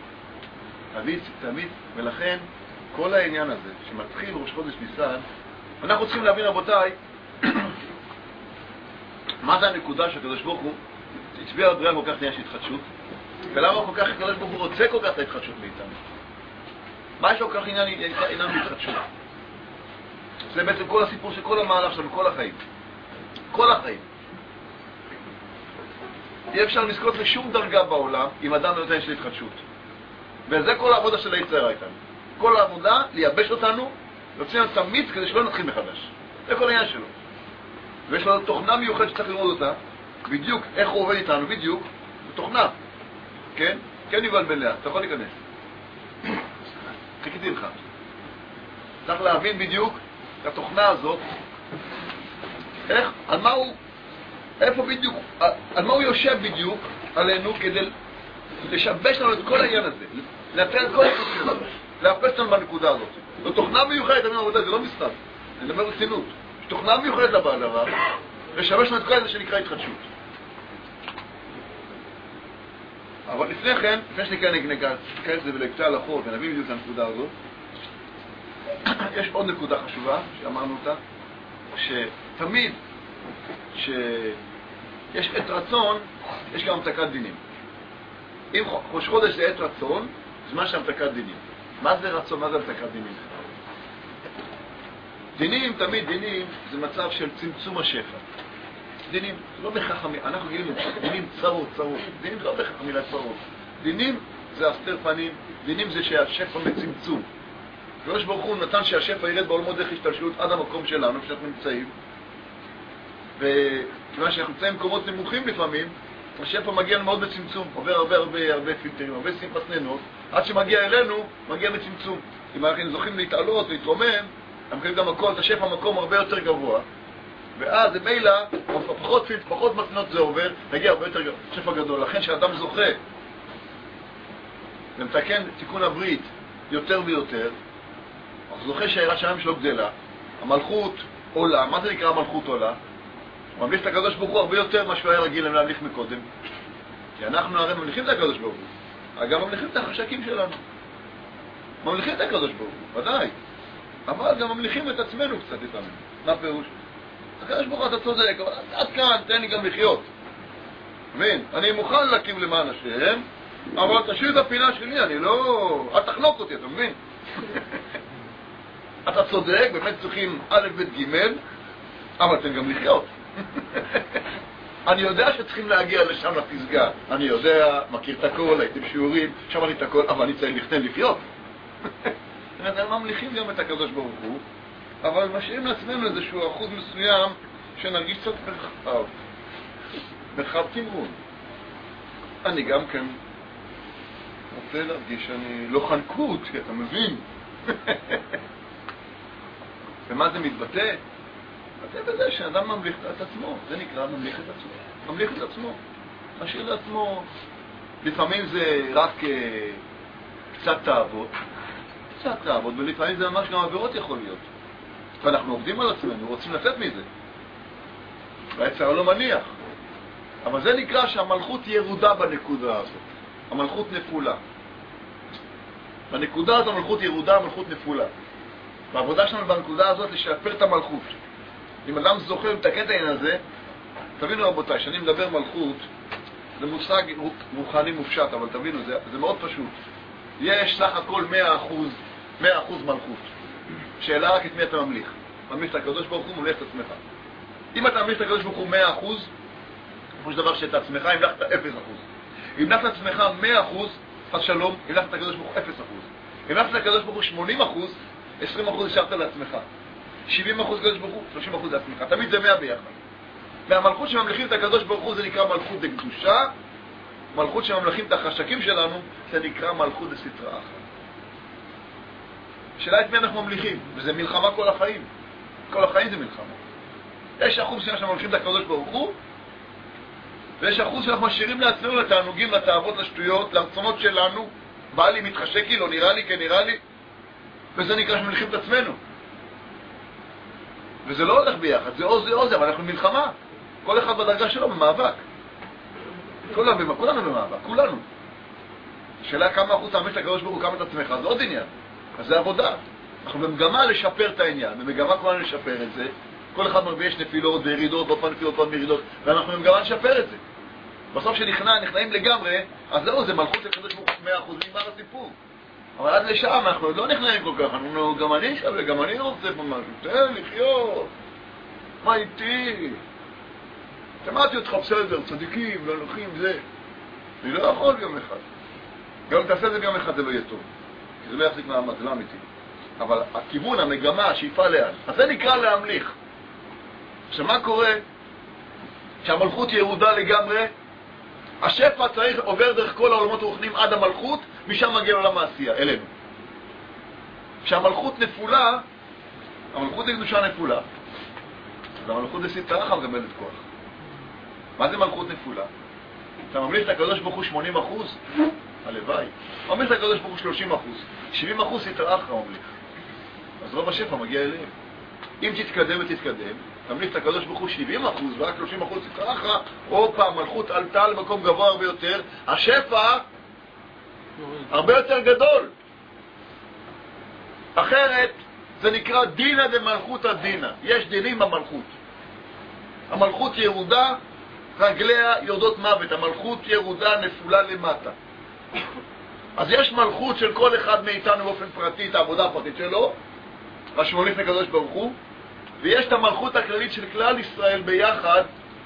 תמיד, ולכן כל העניין הזה שמתחיל ראש חודש ניסן, אנחנו צריכים להבין, רבותיי, מה זה הנקודה שהקדוש ברוך הוא הצביע בבריאה כל כך נהיה של התחדשות, ולמה כל כך הקדוש ברוך הוא רוצה כל כך את ההתחדשות מאיתנו. מה יש לו כל כך עניין בהתחדשות? זה בעצם כל הסיפור של כל המהלך שלנו, כל החיים. כל החיים. אי אפשר לזכות לשום דרגה בעולם אם אדם לא נותן של התחדשות. וזה כל העבודה של היצר איתנו. כל העבודה, לייבש אותנו, להוציא לנו תמיד כדי שלא נתחיל מחדש. זה כל העניין שלו. ויש לו תוכנה מיוחדת שצריך לראות אותה, בדיוק איך הוא עובד איתנו, בדיוק, תוכנה. כן? כן יובל בן לאה, אתה יכול להיכנס. חיכיתי לך. צריך להבין בדיוק את התוכנה הזאת, איך, על מה הוא, איפה בדיוק, על מה הוא יושב בדיוק עלינו כדי לשבש לנו את כל העניין הזה, להפר את כל התוכנית הזאת, להפש לנו בנקודה הזאת. זו תוכנה מיוחדת, אני אומר, זה לא מסתד, אני אומר רצינות. יש תוכנה מיוחדת לבא דבר, לשבש לנו את כל הזה שנקרא התחדשות. אבל לפני כן, לפני שניכנס את זה ולקצה על החור ונבין בדיוק את הנקודה הזאת, יש עוד נקודה חשובה שאמרנו אותה, שתמיד שיש עת רצון, יש גם המתקת דינים. אם ראש חודש זה עת רצון, זמן שהמתקת דינים. מה זה רצון? מה זה המתקת דינים? דינים, תמיד דינים, זה מצב של צמצום השפע. דינים, זה לא בכך, אנחנו גילים, דינים צרות. דינים זה לא בכך המילה צרות. דינים זה הסתר פנים, דינים זה שהשפע מצמצום. הקדוש ברוך הוא נתן שהשפע ירד בעולמות דרך השתלשלות עד המקום שלנו, שאנחנו נמצאים. וכיוון שאנחנו נמצאים במקומות נמוכים לפעמים, השפע מגיע מאוד בצמצום, עובר הרבה פילטרים, הרבה סימפסננות, עד שמגיע אלינו, מגיע בצמצום. אם אנחנו זוכים להתעלות, להתרומם, אנחנו מקבלים גם את השפע מקום הרבה יותר גבוה, ואז זה מילה, פחות מתנות זה עובר, נגיע הרבה יותר שפע גדול. לכן שאדם זוכה ומתקן תיקון הברית יותר ויותר, אז זוכה שהיראת שמיים שלו גדלה, המלכות עולה. מה זה נקרא המלכות עולה? הוא ממליך את הקדוש ברוך הוא הרבה יותר מה שהוא היה רגיל להמליך מקודם. כי אנחנו הרי ממליכים את הקדוש ברוך הוא. אגב, ממליכים את החשקים שלנו. ממליכים את הקדוש ברוך הוא, ודאי. אבל גם ממליכים את עצמנו קצת איתנו. מה פירוש? הקדוש ברוך הוא, אתה צודק, אבל עד כאן תן לי גם לחיות. מבין? אני מוכן להקים למען השם, אבל תשאיר את הפינה שלי, אני לא... אל תחנוק אותי, אתה מבין? אתה צודק, באמת צריכים א' ב' ג', אבל תן גם לחיות. אני יודע שצריכים להגיע לשם לפסגה. אני יודע, מכיר את הכל, הייתי בשיעורים, שמעתי את הכל, אבל אני צריך לחיות. אנחנו ממליכים גם את הקדוש ברוך הוא, אבל משאירים לעצמנו איזשהו אחוז מסוים שנרגיש קצת מרחב תמרון. אני גם כן רוצה להרגיש שאני לא חנקות, כי אתה מבין. ומה זה מתבטא? מתבטא בזה שאדם ממליך את עצמו, זה נקרא ממליך את עצמו. ממליך את עצמו, משאיר לעצמו. לפעמים זה רק קצת תאוות, ולפעמים זה ממש גם עבירות יכול להיות. ואנחנו עובדים על עצמנו, רוצים לצאת מזה. והיצר לא מניח. אבל זה נקרא שהמלכות ירודה בנקודה הזאת. המלכות נפולה. בנקודה הזאת המלכות ירודה, המלכות נפולה. והעבודה שלנו בנקודה הזאת לשפר את המלכות. אם אדם זוכר ומתקן את העניין הזה, תבינו רבותיי, שאני מדבר מלכות, זה מושג רוחני מופשט, אבל תבינו, זה מאוד פשוט. יש סך הכל 100% מלכות. שאלה רק את מי אתה ממליך. ממליך את הקדוש ברוך הוא, ממליך את עצמך. אם אתה ממליך את הקדוש ברוך הוא 100%, כמו שדבר שאת עצמך, המלכת 0%. אם המלכת את עצמך 100%, חס שלום, המלכת את הקדוש ברוך הוא 0%. אם המלכת את הקדוש ברוך הוא 80%, 20% השארת לעצמך. 70% קדוש ברוך הוא, 30% לעצמך. תמיד זה 100 ביחד. והמלכות שממליכים את הקדוש ברוך הוא זה נקרא מלכות דקדושה. מלכות שממליכים את החשקים שלנו זה נקרא מלכות דסטרא אחרא. שאלה את מי אנחנו ממליכים, וזה מלחמה כל החיים. כל החיים זה מלחמה. יש אחוז שאנחנו ממליכים את הקדוש ברוך הוא, ויש אחוז שאנחנו משאירים לעצמנו לתענוגים, לתאוות, לשטויות, לרצונות שלנו. בא לי, מתחשק לי, לא נראה לי, כן נראה לי. וזה נקרא שממליכים את עצמנו. וזה לא הולך ביחד, זה או זה או זה, אבל אנחנו מלחמה. כל אחד בדרגה שלו במאבק. כולנו במאבק, כולנו. השאלה כמה אחוז תאמץ לקדוש ברוך הוא, כמה את עצמך, זה עוד עניין. אז זה עבודה. אנחנו במגמה לשפר את העניין, במגמה כולנו לשפר את זה. כל אחד מרבה יש נפילות וירידות, עוד פעם נפילות, עוד פעם ירידות, ואנחנו במגמה לשפר את זה. בסוף שנכנעים לגמרי, אז זהו, זה מלכות לקדוש ברוך הוא 100%, נגמר הסיפור. אבל עד לשם אנחנו עוד לא נכנעים כל כך, אנחנו גם אני שווה, גם אני רוצה פה משהו, תן לחיות. מה איתי? שמעתי אותך בסדר, צדיקים, ללוכים, זה. אני לא יכול ביום אחד. גם אם תעשה את זה ביום אחד זה לא יהיה טוב. כי זה לא יחזיק מעמד, זה לא אמיתי. אבל הכיוון, המגמה, השאיפה לאן. אז זה נקרא להמליך. שמה קורה? שהמלכות ירודה לגמרי, השפע עובר דרך כל העולמות הרוחניים עד המלכות, משם מגיע לעולם העשייה, אלינו. כשהמלכות נפולה, המלכות לקדושה נפולה, אז המלכות דסטרא אחרא מקבלת כוח. מה זה מלכות נפולה? אתה ממליך את הקדוש ברוך הוא 80%, הלוואי. ממליך את הקדוש ברוך הוא 30%, 70% סטרא אחרא ממליך. אז רוב השפע מגיע אליהם. אם תתקדם ותתקדם, תמליך את הקדוש ברוך הוא 70% ורק 30% סטרא אחרא, עוד פעם מלכות עלתה למקום גבוה הרבה יותר, השפע הרבה יותר גדול. אחרת זה נקרא דינא דמלכותא דינא. יש דינים במלכות. המלכות ירודה, רגליה יורדות מוות. המלכות ירודה נפולה למטה. אז יש מלכות של כל אחד מאיתנו באופן פרטי, את העבודה הפרטית שלו, מה שמוליך לקדוש ברוך הוא, ויש את המלכות הכללית של כלל ישראל ביחד,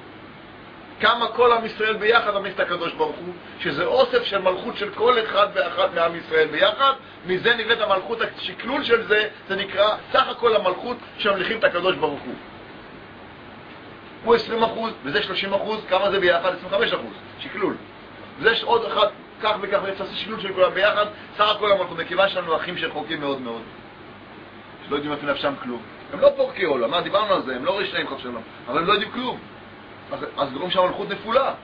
כמה כל עם ישראל ביחד ממליך את הקדוש ברוך הוא, שזה אוסף של מלכות של כל אחד ואחת מעם ישראל ביחד, מזה נבלט המלכות, השקלול של זה, זה נקרא סך הכל המלכות שממליכים את הקדוש ברוך הוא. הוא 20% וזה 30%, כמה זה ביחד? 25%, שקלול. וזה עוד אחד, כך וכך, וצריך שקלול של כולם ביחד, סך הכל המלכות, מכיוון שלנו אחים שרחוקים מאוד מאוד, שלא יודעים אפילו נפשם כלום. הם לא פורקי עולם, מה דיברנו על זה? הם לא רשעים חס שלום, אבל הם לא יודעים כלום. אז גורם שהמלכות נפולה.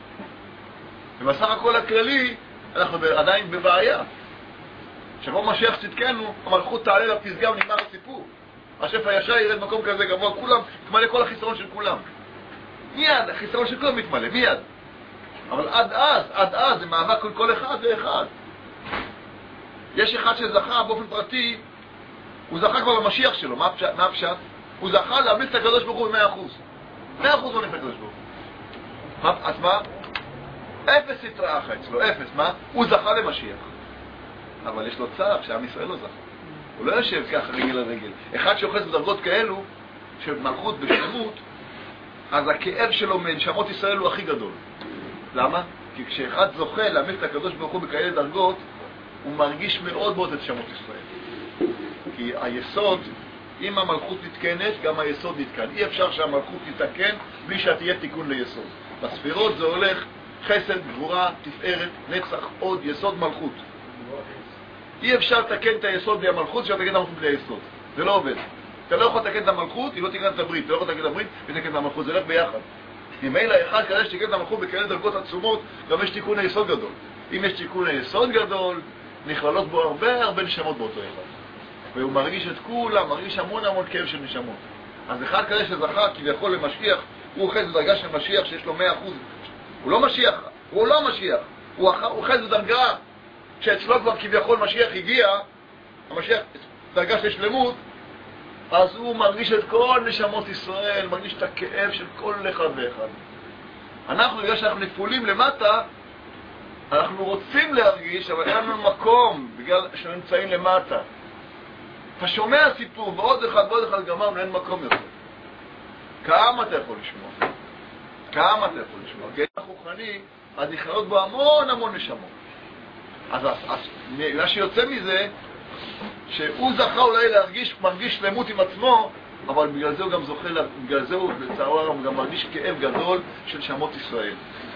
ובסך הכל הכללי, אנחנו עדיין בבעיה. שבו משיח צדקנו, המלכות תעלה לפסגה ונגמר הסיפור. השפע ישר ירד מקום כזה גבוה, כולם, מתמלא כל החיסרון של כולם. מיד, החיסרון של כולם מתמלא, מיד. אבל עד אז, זה מאבק כל אחד ואחד. יש אחד שזכה באופן פרטי, הוא זכה כבר במשיח שלו, מה הפשט? הוא זכה להמליך את הקדוש ברוך הוא ב-100%. 100% הוא נפק הקדוש ברוך הוא. אז מה? 0 סטרא אחרא אצלו, 0, מה? הוא זכה למשיח. אבל יש לו צער שעם ישראל לא זכה. הוא לא יושב ככה רגל על רגל. אחד שאוחז בדרגות כאלו, של מלכות בשלמות, אז הכאב שלו מנשמות ישראל הוא הכי גדול. למה? כי כשאחד זוכה להמליך את הקדוש ברוך הוא בכאלה דרגות, הוא מרגיש מאוד מאוד את נשמות ישראל. כי היסוד, אם המלכות נתקנת, גם היסוד נתקן. אי אפשר שהמלכות תתקן בלי שתהיה תיקון ליסוד. בספירות זה הולך חסד, גבורה, תפארת, נצח, עוד, יסוד מלכות. אי אפשר לתקן את היסוד בלי המלכות, אפשר לתקן את המלכות בלי היסוד. זה לא עובד. אתה לא יכול לתקן את המלכות, היא לא תקן את הברית. אתה לא יכול לתקן את הברית ותקן את המלכות, זה הולך ביחד. אם אלה אחד כזה שתקן את המלכות בכאלה דרגות עצומות, גם יש תיקון היסוד גדול. אם יש תיקון היסוד גדול, נכללות בו הרבה נשמות באותו אחד. והוא מרגיש את כולם, מרגיש המון כאב של נשמות. אז אחד כזה שזכה כביכול למשיח, הוא אוחז בדרגה של משיח שיש לו 100%. הוא לא משיח, הוא אוחז בדרגה שאצלו כבר כביכול משיח הגיע, המשיח דרגה של שלמות, אז הוא מרגיש את כל נשמות ישראל, מרגיש את הכאב של כל אחד ואחד. אנחנו, בגלל שאנחנו נפולים למטה, אנחנו רוצים להרגיש, אבל אין לנו מקום, בגלל שנמצאים למטה. אתה שומע סיפור, ועוד אחד גמרנו, אין מקום יותר. כמה אתה יכול לשמוע? כי החוכני, אז נכללות בו המון נשמות. אז מה שיוצא מזה, שהוא זכה אולי מרגיש שלמות עם עצמו, אבל בגלל זה הוא גם זוכה, בגלל זה הוא בצערו הרב גם מרגיש כאב גדול של נשמות ישראל.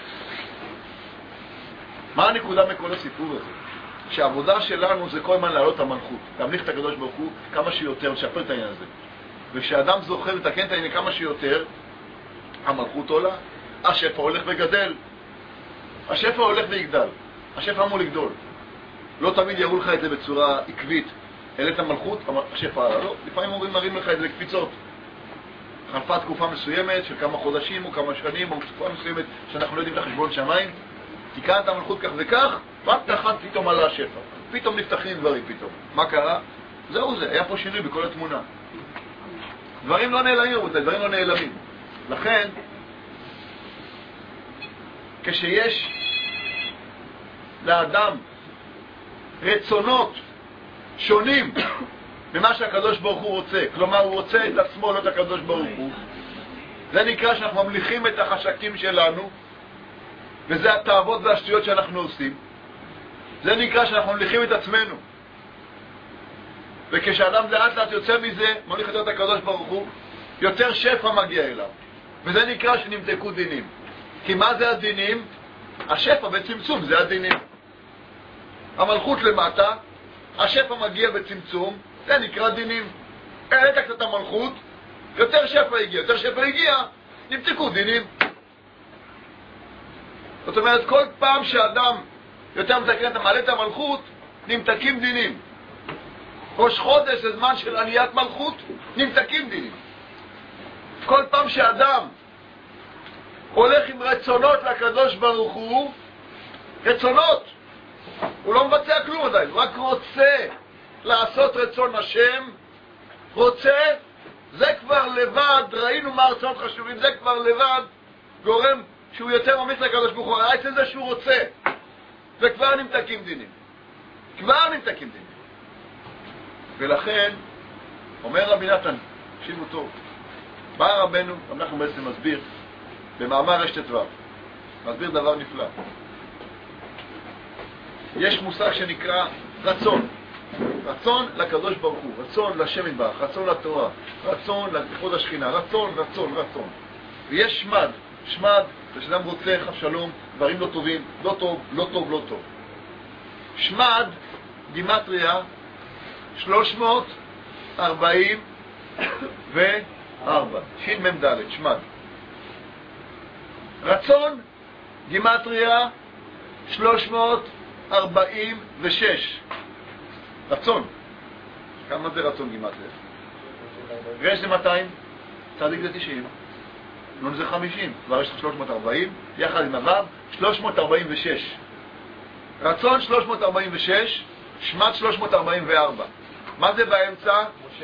מה הנקודה מכל הסיפור הזה? שהעבודה שלנו זה כל הזמן להעלות את המלכות, להמליך את הקדוש ברוך הוא כמה שיותר, לשפר את העניין הזה. וכשאדם זוכה לתקן את העניין כמה שיותר, המלכות עולה, השפע הולך וגדל. השפע הולך ויגדל. השפע אמור לגדול. לא תמיד יראו לך את זה בצורה עקבית. העלית המלכות, השפע עלה. לא, לפעמים מראים לך את זה לקפיצות. חלפה תקופה מסוימת של כמה חודשים או כמה שנים, או תקופה מסוימת שאנחנו לא יודעים את החשבון שמיים. תיקנת המלכות כך וכך, פעם אחת פתאום עלה השפע. פתאום נפתחים דברים פתאום. מה קרה? זהו זה, היה פה שינוי בכל התמונה. דברים לא נעלמים, דברים לא נעלמים. לכן, כשיש לאדם רצונות שונים ממה שהקדוש ברוך הוא רוצה, כלומר הוא רוצה את עצמו, לא את הקדוש ברוך הוא, זה נקרא שאנחנו ממליכים את החשקים שלנו, וזה התאוות והשטויות שאנחנו עושים. זה נקרא שאנחנו ממליכים את עצמנו. וכשאדם לאט לאט יוצא מזה, מוליך את הקדוש ברוך הוא, יותר שפע מגיע אליו. וזה נקרא שנמתקו דינים. כי מה זה הדינים? השפע בצמצום, זה הדינים. המלכות למטה, השפע מגיע בצמצום, זה נקרא דינים. העלית קצת המלכות, יותר שפע הגיע, נמתקו דינים. זאת אומרת, כל פעם שאדם יותר מתקן את מעלה את המלכות, נמתקים דינים. ראש חודש זה זמן של עליית מלכות, נמתקים דינים. כל פעם שאדם הולך עם רצונות לקדוש ברוך הוא, רצונות, הוא לא מבצע כלום עדיין, הוא רק רוצה לעשות רצון השם, זה כבר לבד, ראינו מה הרצונות חשובים, זה כבר לבד גורם שהוא יותר ממליץ לקדוש ברוך הוא, עצם זה שהוא רוצה, וכבר נמתקים דינים. ולכן, אומר רבי נתן, תקשיבו טוב, בא רבנו, אנחנו בעצם מסביר, במאמר רשת ט"ו, מסביר דבר נפלא. יש מושג שנקרא רצון. רצון לקדוש ברוך הוא, רצון לשם יתברך, רצון לתורה, רצון לכבוד השכינה, רצון. ויש שמד, כשאדם רוצה חס שלום, דברים לא טובים, לא טוב. שמד, גימטריה, 344, שין מם ד', שמד. רצון, גימטריה, 346. רצון. כמה זה רצון גימטריה? רש זה 200, צדיק זה 90, נון זה 50, כבר יש לך 340, יחד עם הוו, 346. רצון 346, שמד 344. מה זה באמצע? משה.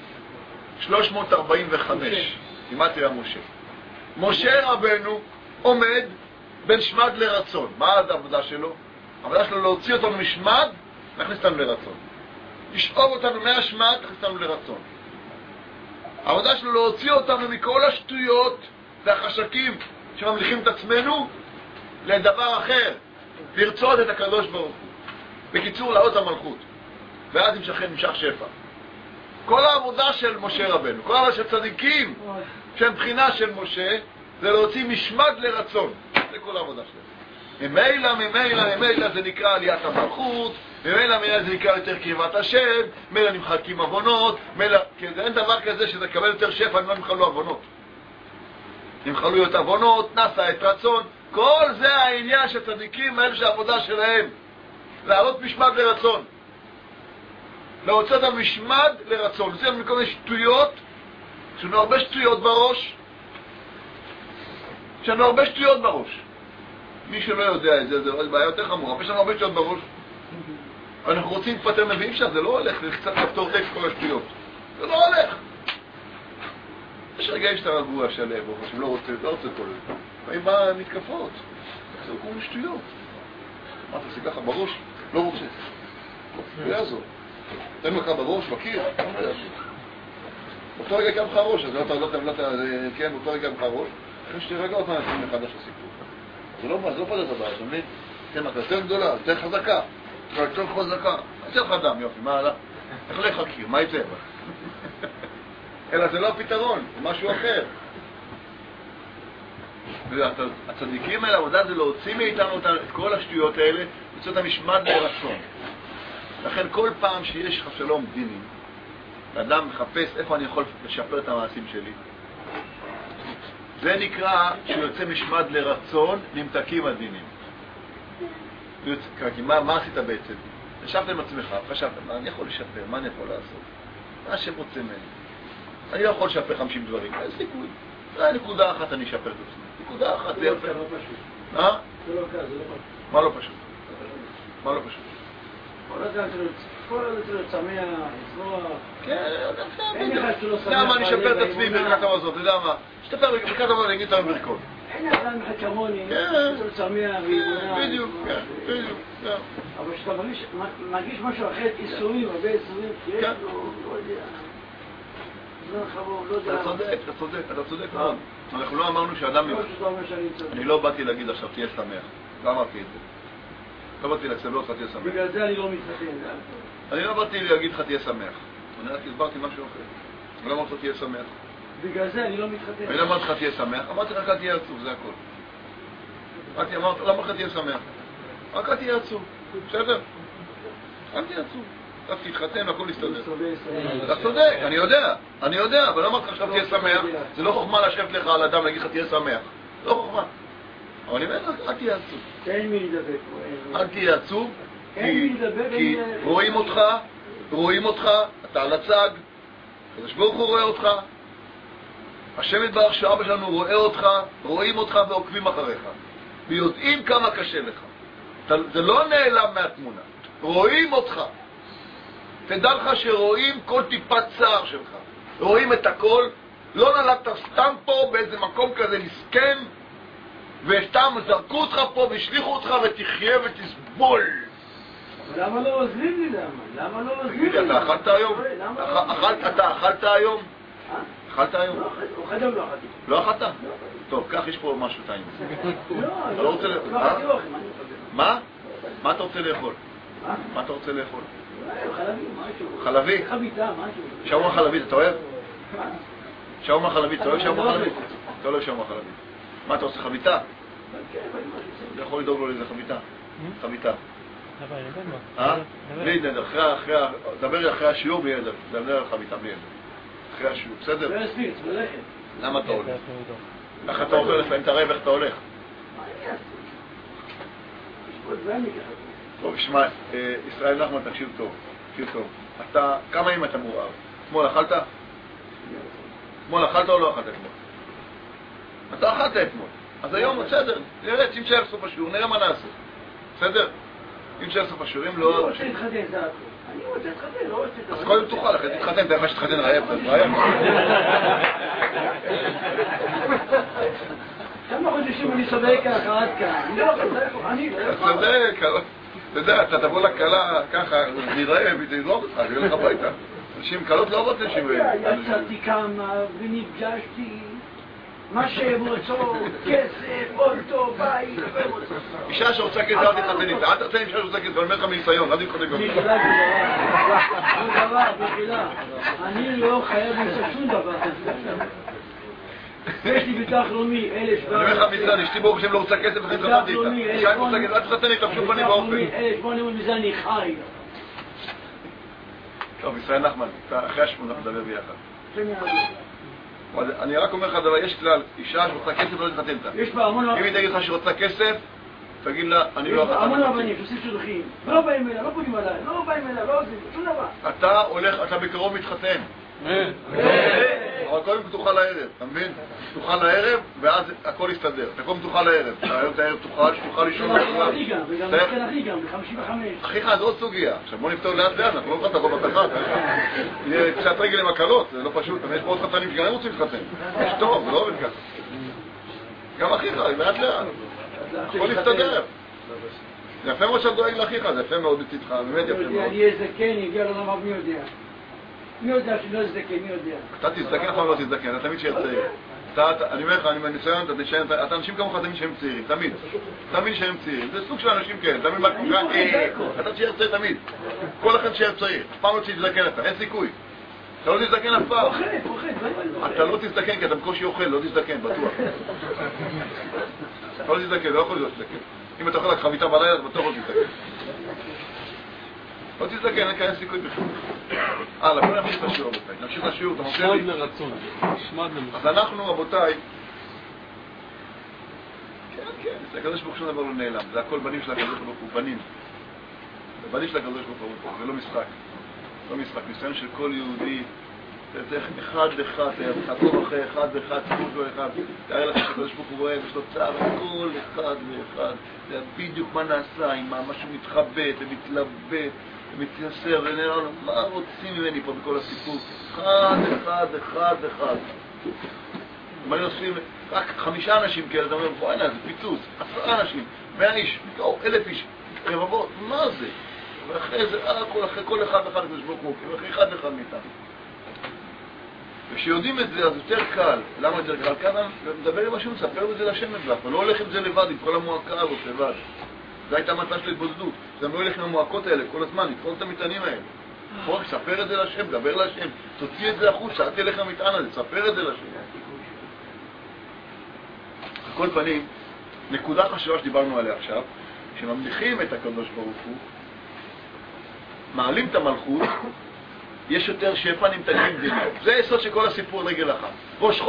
345. גימטריה משה. משה רבנו עומד בין שמד לרצון. מה העבודה שלו? העבודה שלו להוציא אותנו משמד, להכניס אותנו לרצון. לשאוב אותנו מהשמד, להכניס אותנו לרצון. העבודה שלו להוציא אותנו מכל השטויות והחשקים שממליכים את עצמנו לדבר אחר, לרצות את הקדוש ברוך הוא. בקיצור, לעלות המלכות. ואז נמשך שפע. כל העבודה של משה רבנו, כל העבודה של צדיקים, שהם בחינה של משה, זה להוציא משמד לרצון. זה כל העבודה שלהם. ממילא זה נקרא עליית המלכות, ממילא זה נקרא יותר קרבת השם, ממילא נמחקים עוונות, אין דבר כזה שזה קבל יותר שפע, אם לא נמחלו עוונות. נמחלו יותר עוונות, נעשה את רצון, כל זה העניין של צדיקים, האלה שהעבודה שלהם, להעלות משמד לרצון. להוציא אותם משמד לרצון. להוציא אותם מכל מיני שטויות, יש לנו הרבה שטויות בראש. יש לנו הרבה שטויות בראש. מי שלא יודע את זה, זה בעיה יותר חמורה. יש לנו הרבה שטויות בראש. אנחנו רוצים לפטר מהם, ואי אפשר, זה לא הולך, זה קצת לפתור את כל השטויות. זה לא הולך. יש רגעים שאתה רגוע שלב, או שלא רוצה כל זה. והיא באה מתקפות. זה כל מיני שטויות. מה אתה עושה ככה בראש? לא רוצה. לא יעזור. תן לך בראש, בקיר, לא יעזור. אותו רגע קם לך ראש, אז כן, אותו רגע קם לך ראש. אחרי שתרגע אותה נתאים מחדש הסיפור. זה לא פרדת הבעיה, אתה מבין? כן, אתה יותר גדולה, יותר חזקה. יותר חזקה. יותר לך דם, יופי, מה הלאה? איך לך קיר, מה יצא? אלא זה לא הפתרון, זה משהו אחר. הצדיקים האלה, העבודה זה להוציא מאיתנו את כל השטויות האלה, לצאת המשמד לרצון. לכן כל פעם שיש חשלום דינים, האדם מחפש איפה אני יכול לשפר את המעשים שלי. זה נקרא שהוא יוצא משמד לרצון, נמתקים הדינים. מה עשית בעצם? ישבת עם עצמך, חשבת, מה אני יכול לשפר, מה אני יכול לעשות? מה השם רוצה ממני? אני לא יכול לשפר 50 דברים, אין סיכוי. זה נקודה אחת אני אשפר את עצמי. נקודה אחת זה יפה. זה לא פשוט. מה? זה לא קל, זה לא פשוט. מה לא פשוט? מה לא פשוט? כל הזה צריך לצמח, לצמוח. כן, למה אני אשפר את עצמי ברכת המזון, אתה יודע מה? שתפר ברכת המזון, אני אגיד את הברכות. אין אדם אחד כמוני, צריך לצמח ואימונה. בדיוק, בדיוק. אבל כשאתה מרגיש משהו אחר, איסורים, הרבה איסורים, כי יש לו, לא יודע. אתה צודק מאוד. אנחנו לא אמרנו שאדם... אני לא באתי להגיד עכשיו תהיה שמח. לא אמרתי את זה. לא באתי להקסב לא תהיה שמח. בגלל זה אני לא מתחתן. אני לא באתי להגיד לך תהיה שמח. אני רק הסברתי משהו אחר. אני לא אמרתי לך תהיה שמח. בגלל זה אני לא מתחתן. אני לא אמרתי לך תהיה שמח. אמרתי לך תהיה עצוב, זה הכל. רק אמרתי לך תהיה שמח. רק תהיה עצוב. בסדר? רק תהיה עצוב. אתה תתחתן, הכל יסתדר. אתה צודק, אני יודע, אבל לא אמרתי לך עכשיו תהיה שמח. זה לא חוכמה לשבת לך על אדם להגיד לך תהיה שמח. לא חוכמה. אבל אני אומר לך, אל תהיה עצוב. אין מי לדבר. אל תהיה עצוב, כי רואים אותך, אתה על הצג, הקדוש ברוך הוא רואה אותך, השם יתברך שאבא שלנו רואה אותך, רואים אותך ועוקבים אחריך, ויודעים כמה קשה לך. זה לא נעלם מהתמונה, רואים אותך. תדע לך שרואים כל טיפת צער שלך, רואים את הכל, לא נלדת סתם פה באיזה מקום כזה מסכן, וסתם זרקו אותך פה והשליחו אותך ותחיה ותסבול. למה לא עוזרים לי? למה לא עוזרים לי? אתה אכלת היום? אתה אכלת היום? אכלת היום? לא אכלת? טוב, כך יש פה משהו טעים. אתה לא רוצה לאכול? מה? מה אתה רוצה לאכול? מה אתה רוצה לאכול? חלבי, משהו. חלבי? חביתה, משהו. שווארמה חלבית, אתה אוהב? שווארמה חלבית, אתה אוהב שווארמה חלבית? אתה לא אוהב שווארמה חלבית. מה אתה עושה, חביתה? אתה יכול לדאוג לו לאיזה חביתה. חביתה. בלי נדר, דבר אחרי השיעור בלי נדר. דבר על חביתה בלי נדר. אחרי השיעור, בסדר? לא יספיץ, בלכת. למה אתה הולך? איך אתה הולך? לפעמים אתה רעב, איך אתה הולך? מה אני אעשה? יש פה דברים ככה. טוב, שמע, ישראל נחמן, תקשיב טוב. אתה, כמה ימים אתה מורעב? אתמול אכלת? אתמול אכלת או לא אכלת אתמול? אתה אכלת אתמול. אז היום, בסדר, נראה, אם תשאר סוף השיעור, נראה מה נעשה. בסדר? אם תשאר סוף השיעורים, לא... אני רוצה להתחתן, זה הכל. אני רוצה להתחתן, לא רוצה להתחתן. אז קודם תוכל, אחרי תתחתן, תראה מה שתתחתן רעב, אתה רעב. כמה חודשים אני סובל ככה, עד כאן. אני לא יכול. אתה יודע, אתה תבוא לקלה ככה, נראה, ותזרוק אותך, תראה לך הביתה. אנשים קלות לא עובד נשים. יצאתי כמה ונפגשתי. מה שהם רוצות, כסף, אוטו, בית. אישה שרוצה כסף, אל תתחתן איתה. אל תתחתן אישה שרוצה כסף, אני אומר לך מניסיון, אל תתחתן איתה. בחילה. אני לא חייב לעשות שום דבר. יש לי ביטוח לאומי, 1,700. אני אומר לך מניסיון, אשתי ברוך השם לא רוצה כסף, לכן תתחתן איתה. אישה רוצה כסף, אל תתחתן איתה, בשום פנים ואופן. 1,800 מזה אני חי. טוב, ישראל נחמן, אחרי השמונה אנחנו נדבר ביחד. אני רק אומר לך דבר, יש כלל, אישה שרוצה כסף לא להתחתן איתה. יש בה המון... אם היא תגיד לך שרוצה כסף, תגיד לה, אני לא החתן. המון רבנים שעושים שדוכים, לא באים אליי, לא פונים עליי, לא באים אליי, לא עושים, שום דבר. אתה הולך, אתה בקרוב מתחתן. אבל קודם תאכל הערב, אתה מבין? תאכל הערב, ואז הכל יסתדר. אתה קודם תאכל הערב, היום את הערב תאכל לישון בכלל. וגם מתקן אחי גם, ב-55. אחיך, זה עוד סוגיה. עכשיו בוא נפתור לאט לאט, אנחנו לא נוכל תבוא בתחת. יהיה קצת רגל עם הקלות, זה לא פשוט. יש פה עוד חתנים שגם הם רוצים להתחתן. יש טוב, זה לא עובד ככה. גם אחיך, לאט לאט. הכל יסתדר. זה יפה מאוד שאתה דואג לאחיך, זה יפה מאוד מצדך, באמת יפה מאוד. אני אהיה זקן, יגיע לו למה, מי יודע? מי יודע שלא יזדקן, מי יודע? אתה תזדקן, אף פעם לא תזדקן, אתה תמיד שיהיה צעיר. אני אומר לך, אני מניסיון, אתה אנשים כמוך תמיד שהם צעירים, תמיד שהם צעירים. זה סוג של אנשים כאלה, תמיד מה קורה, אתה תשאר צעיר תמיד. כל אחד תשאר צעיר, אף פעם לא תזדקן אתה, אין סיכוי. אתה לא תזדקן אף פעם. אתה לא תזדקן כי אתה בקושי אוכל, לא תזדקן, בטוח. אתה לא תזדקן, לא יכול להיות תזדקן. אם אתה אוכל רק חביתה בלילה, אתה בטוח לא תזדקן. לא תזדקן, אין סיכוי בכלל. הלאה, בוא נמשיך לשיעור, רבותיי. נמשיך לשיעור, אתה מוצא לי? נשמד לרצון. אז אנחנו, רבותיי, כן, זה הקדוש ברוך שום דבר לא נעלם. זה הכל בנים של הקדוש ברוך הוא, בנים. זה בנים של הקדוש ברוך הוא, זה לא משחק. לא משחק, ניסיון של כל יהודי. זה אחד אחד, תעקוב אחרי אחד ואחד, סיפור כל אחד. תאר לך שהקדוש ברוך הוא רואה, יש לו צער כל אחד ואחד. זה בדיוק מה נעשה, אם משהו מתחבט ומתלבט ומתייסר ונראה לו, מה רוצים ממני פה בכל הסיפור? אחד אחד אחד אחד. אם אני עושים רק 5 אנשים כאלה, אתה אומר, בואי נה, זה פיצוץ, 10 אנשים, 100 איש, 1,000 איש, רבבות, מה זה? ואחרי זה, אחרי כל אחד ואחד הקדוש ברוך הוא, אחרי אחד ואחד מאיתנו. וכשיודעים את זה, אז יותר קל. למה יותר קל? כי אדם מדבר עם השם, מספר את זה לשם את זה, אבל לא הולך עם זה לבד, עם כל המועקה הזאת לבד. זו הייתה מצב של התבודדות. זה לא הולך עם המועקות האלה כל הזמן, לתפור את המטענים האלה. בוא, ספר את זה לשם, דבר לשם, תוציא את זה החוצה, אל תלך למטען הזה, ספר את זה לשם. על כל פנים, נקודה חשובה שדיברנו עליה עכשיו, שממליכים את הקדוש ברוך הוא, מעלים את המלכות, יש יותר שפע נמתקים דינים. זה יסוד של כל הסיפור רגל אחת. ראש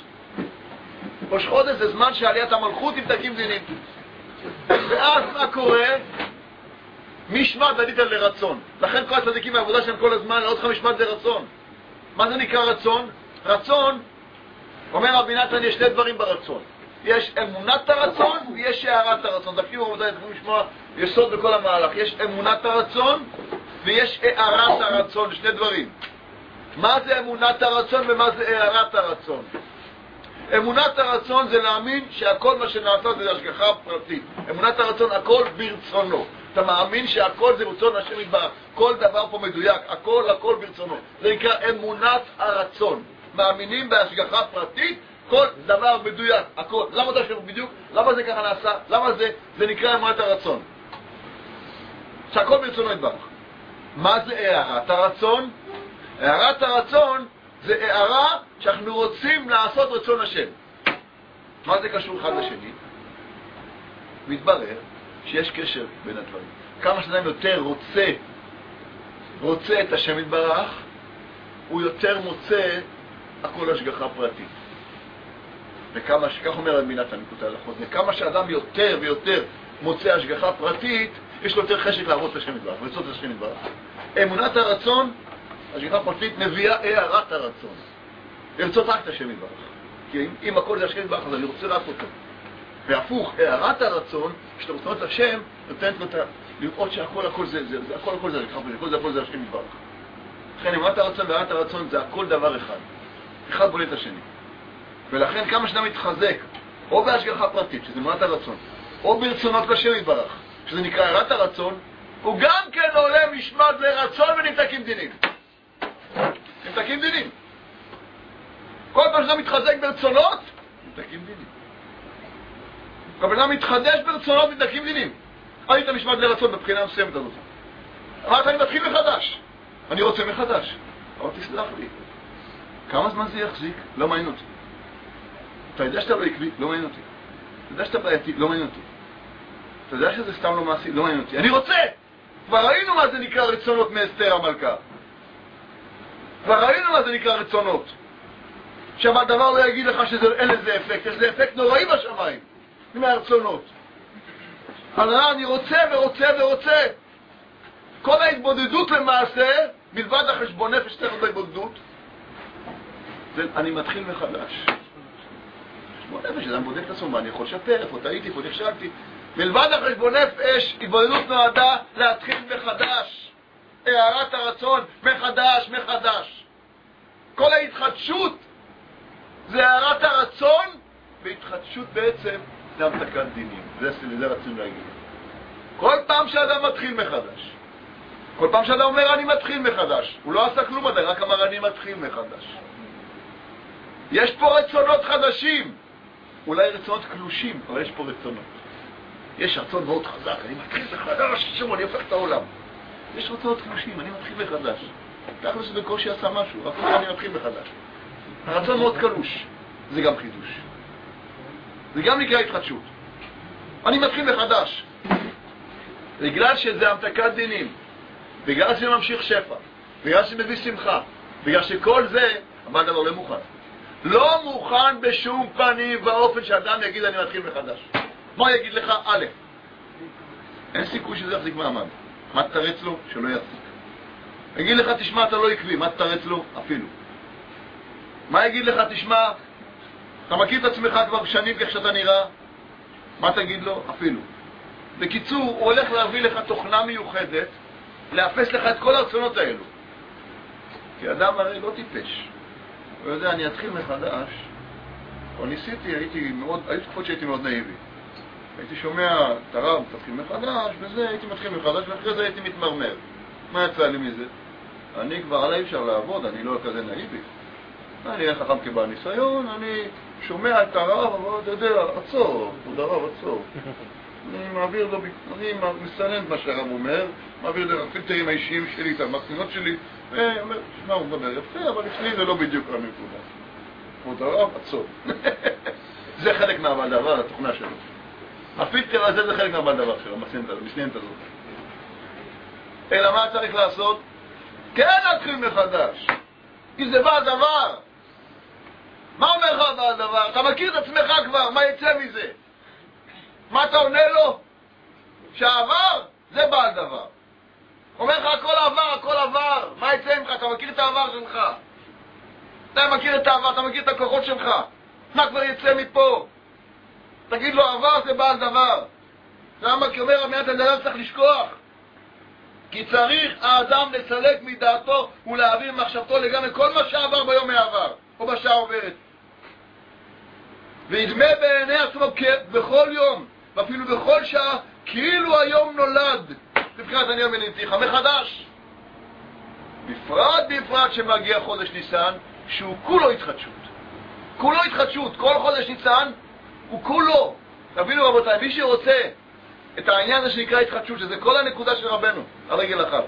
חודש זה זמן שעליית המלכות נמתקים דינים. ואז מה קורה? משמעת דלית לרצון. לכן כל הצדיקים והעבודה שלהם כל הזמן לעוד לך משמעת לרצון. מה זה נקרא רצון? רצון, אומר רבי נתן, יש 2 דברים ברצון. יש אמונת הרצון ויש הערת הרצון. דפקים עבודה, יכולים לשמוע יסוד בכל המהלך. יש אמונת הרצון ויש הערת הרצון, 2 דברים. מה זה אמונת הרצון ומה זה הערת הרצון? אמונת הרצון זה להאמין שהכל מה שנעשה זה השגחה פרטית. אמונת הרצון, הכל ברצונו. אתה מאמין שהכל זה רצון השם יתברך. כל דבר פה מדויק, הכל ברצונו. זה נקרא אמונת הרצון. מאמינים בהשגחה פרטית, כל דבר מדויק, הכל. למה אתה חושב בדיוק? למה זה ככה נעשה? למה זה? זה נקרא אמונת הרצון. שהכל ברצונו יתברך. מה זה הערת הרצון? הערת הרצון זה הערה שאנחנו רוצים לעשות רצון השם. מה זה קשור אחד לשני? מתברר שיש קשר בין הדברים. כמה שאדם יותר רוצה את השם יתברך, הוא יותר מוצא הכל השגחה פרטית. וכמה שכך אומר רבי נתן נקודת הלכות, וכמה שאדם יותר ויותר מוצא השגחה פרטית, יש לו יותר חשק לעבוד את השם יתברך, ולרצות את השם יתברך. אמונת הרצון, השגחה פרטית מביאה הערת הרצון. לרצות רק את השם יתברך. כי אם הכל זה השם יתברך, אז אני רוצה רק אותו. והפוך, הערת הרצון, כשאתה רוצה את השם, נותנת לו לראות שהכל זה הכל זה השם יתברך. לכן אמונת הרצון והערת הרצון זה הכל דבר אחד. אחד בולט השני. ולכן כמה שאדם מתחזק, או בהשגחה פרטית, שזה אמונת הרצון, או ברצונות לשם יתברך, שזה נקרא הערת הרצון, הוא גם כן עולה משמעת לרצון ונמתקים דינים. נמתקים דינים. כל פעם שאתה מתחזק ברצונות, נמתקים דינים. כל פעם מתחדש ברצונות, נמתקים דינים. היית משמעת לרצון בבחינה מסוימת הזאת. אמרת, אני מתחיל מחדש. אני רוצה מחדש. אבל תסלח לי. כמה זמן זה יחזיק? לא מעניין אותי. אתה יודע שאתה לא עקבי? לא מעניין אותי. אתה יודע שאתה בעייתי? לא מעניין אותי. אתה יודע שזה סתם לא מעשי? לא מעניין אותי. אני רוצה! כבר ראינו מה זה נקרא רצונות מאסתר המלכה. כבר ראינו מה זה נקרא רצונות. שם הדבר לא יגיד לך שאין לזה אפקט. יש לזה אפקט נוראי בשמיים. מהרצונות. אז אני רוצה ורוצה ורוצה. כל ההתבודדות למעשה, מלבד החשבון נפש צריך בהתבודדות, אני מתחיל מחדש. חשבון נפש, אני בודק את עצמו, מה אני יכול לשפר, איפה טעיתי, איפה נכשלתי. מלבד החשבון נפש, התבודדות נועדה להתחיל מחדש. הערת הרצון, מחדש. כל ההתחדשות זה הערת הרצון, והתחדשות בעצם זה המתקת דינים. זה רצינו להגיד. כל פעם שאדם מתחיל מחדש, כל פעם שאדם אומר אני מתחיל מחדש, הוא לא עשה כלום עדיין, רק אמר אני מתחיל מחדש. יש פה רצונות חדשים, אולי רצונות קלושים, אבל יש פה רצונות. יש רצון מאוד חזק, אני מתחיל מחדש, שום, אני הופך את העולם. יש רצונות קלושים, אני מתחיל מחדש. תכף שזה בקושי עשה משהו, רק אני מתחיל מחדש. הרצון מאוד קלוש, זה גם חידוש. זה גם נקרא התחדשות. אני מתחיל מחדש. בגלל שזה המתקת דינים, בגלל שזה ממשיך שפע, בגלל שזה מביא שמחה, בגלל שכל זה, אבל דבר לא מוכן. לא מוכן בשום פנים ואופן שאדם יגיד אני מתחיל מחדש. מה יגיד לך? א', אין סיכוי שזה יחזיק מעמד. מה תתרץ לו? שלא יחזיק. יגיד לך תשמע אתה לא עקבי, מה תתרץ לו? אפילו. מה יגיד לך תשמע אתה מכיר את עצמך כבר שנים כך שאתה נראה? מה תגיד לו? אפילו. בקיצור, הוא הולך להביא לך תוכנה מיוחדת לאפס לך את כל הרצונות האלו. כי אדם הרי לא טיפש. הוא יודע, אני אתחיל מחדש. או ניסיתי, הייתי תקופות שהייתי מאוד נאיבי. הייתי שומע את הרב, תתחיל מחדש, וזה הייתי מתחיל מחדש, ואחרי זה הייתי מתמרמר. מה יצא לי מזה? אני כבר עליי אפשר לעבוד, אני לא כזה נאיבי. אני אין חכם כבעל ניסיון, אני שומע את הרב, אבל אתה יודע, עצור, עוד הרב, עצור. אני מעביר לו, אני מסנן מה שהרב אומר, מעביר לו הפילטרים האישיים שלי, את המסננות שלי, ואומר, שמע, הוא מדבר יפה, אבל לפני זה לא בדיוק הנקודה. עוד הרב, עצור. זה חלק מהבעל דבר, התוכנה שלו. הפילטר הזה זה חלק מהבעל דבר שלו, המסננת הזאת. אלא מה צריך לעשות? כן להתחיל מחדש. כי זה בעל דבר. מה אומר לך בעל דבר? אתה מכיר את עצמך כבר, מה יצא מזה? מה אתה עונה לו? שהעבר זה בעל דבר. אומר לך הכל עבר, מה יצא ממך? אתה מכיר את העבר שלך. אתה מכיר את העבר, אתה מכיר את הכוחות שלך. מה כבר יצא מפה? תגיד לו העבר זה בעל דבר. למה? כי אומר המעט הדבר צריך לשכוח. כי צריך האדם לסלק מדעתו ולהעביר מחשבתו לגמרי כל מה שעבר ביום העבר או בשעה עוברת. וידמה בעיני עצמו בכל יום ואפילו בכל שעה כאילו היום נולד לבחינת אני המנינתיך מחדש. בפרט שמגיע חודש ניסן שהוא כולו התחדשות. כל חודש ניסן הוא כולו. תבינו רבותיי, מי שרוצה את העניין הזה שנקרא התחדשות, שזה כל הנקודה של רבנו, על רגל אחת.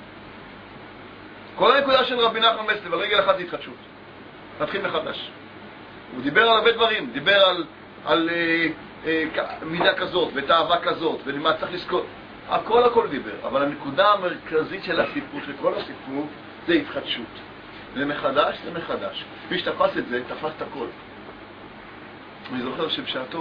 כל הנקודה של רבי נחמן מסלב, על רגל אחת התחדשות. נתחיל מחדש. הוא דיבר על הרבה דברים, דיבר על מידה כזאת, ותאווה כזאת, ולמה צריך לזכות. הכל דיבר, אבל הנקודה המרכזית של הסיפור, של כל הסיפור, זה התחדשות. זה מחדש. מי שתפס את זה, תפס את הכל. אני זוכר שבשעתו,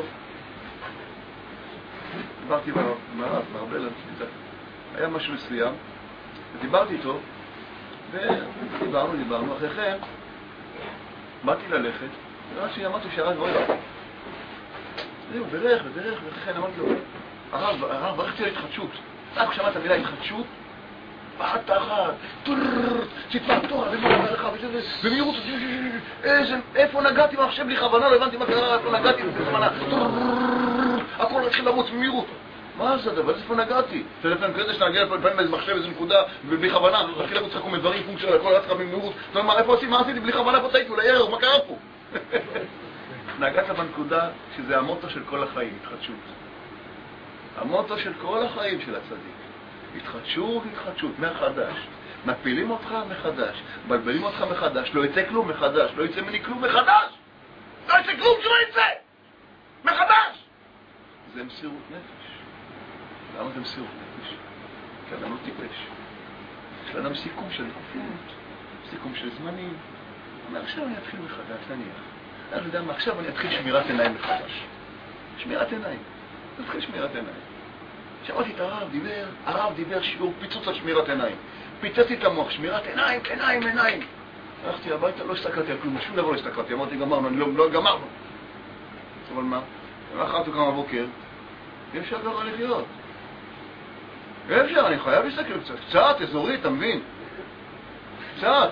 דיברתי במערב, מרבל, היה משהו מסוים, ודיברתי איתו, ודיברנו, אחרי כן, באתי ללכת, ורק שאמרתי שהרב לא יראה. זהו, ברך, ואחרי כן אמרתי לו, הרב, ברכתי על התחדשות. רק כשאמרת המילה התחדשות, אחת, צפת תורה, במהירות, איפה נגעתי במחשב בלי כוונה, לא הבנתי מה קרה, איפה נגעתי בכוונה, הכל התחיל לרוץ במהירות. מה זה הדבר? איפה נגעתי? שלפעמים כזה שנגיע לפעמים איזה מחשב, איזה נקודה, ובלי כוונה, התחיל לרוץ חכו מדברים, פונקציה, הכל רץ לך במהירות. זאת אומרת, איפה עשיתי? מה עשיתי? בלי כוונה, איפה טעיתי? אולי ערב, מה קרה פה? נגעת בנקודה שזה המוטו של כל החיים, התחדשות. המוטו של כל החיים של הצדיק. התחדשות, מחדש. מפילים אותך מחדש, מבלבלים אותך מחדש, לא יצא כלום מחדש, לא יצא מני כלום מחדש. לא יצא כלום שלא יצא! מחדש! זה מסירות נפש. למה זה מסירות נפש? כי אדם לא טיפש. יש לאדם סיכום של תקופות, סיכום של זמנים. עכשיו אני אתחיל מחדש, נניח. אני יודע מה, עכשיו אני אתחיל שמירת עיניים מחדש. שמירת עיניים. נתחיל שמירת עיניים. שמעתי את הרב דיבר שיעור פיצוץ על שמירת עיניים. פיצצתי את המוח, שמירת עיניים. הלכתי הביתה, לא הסתכלתי על כלום, שום דבר לא הסתכלתי, אמרתי גמרנו, אני לא גמרנו. אבל מה? אחת וכמה בוקר, אי אפשר כבר לחיות. אי אפשר, אני חייב להסתכל קצת אזורי, אתה מבין? קצת.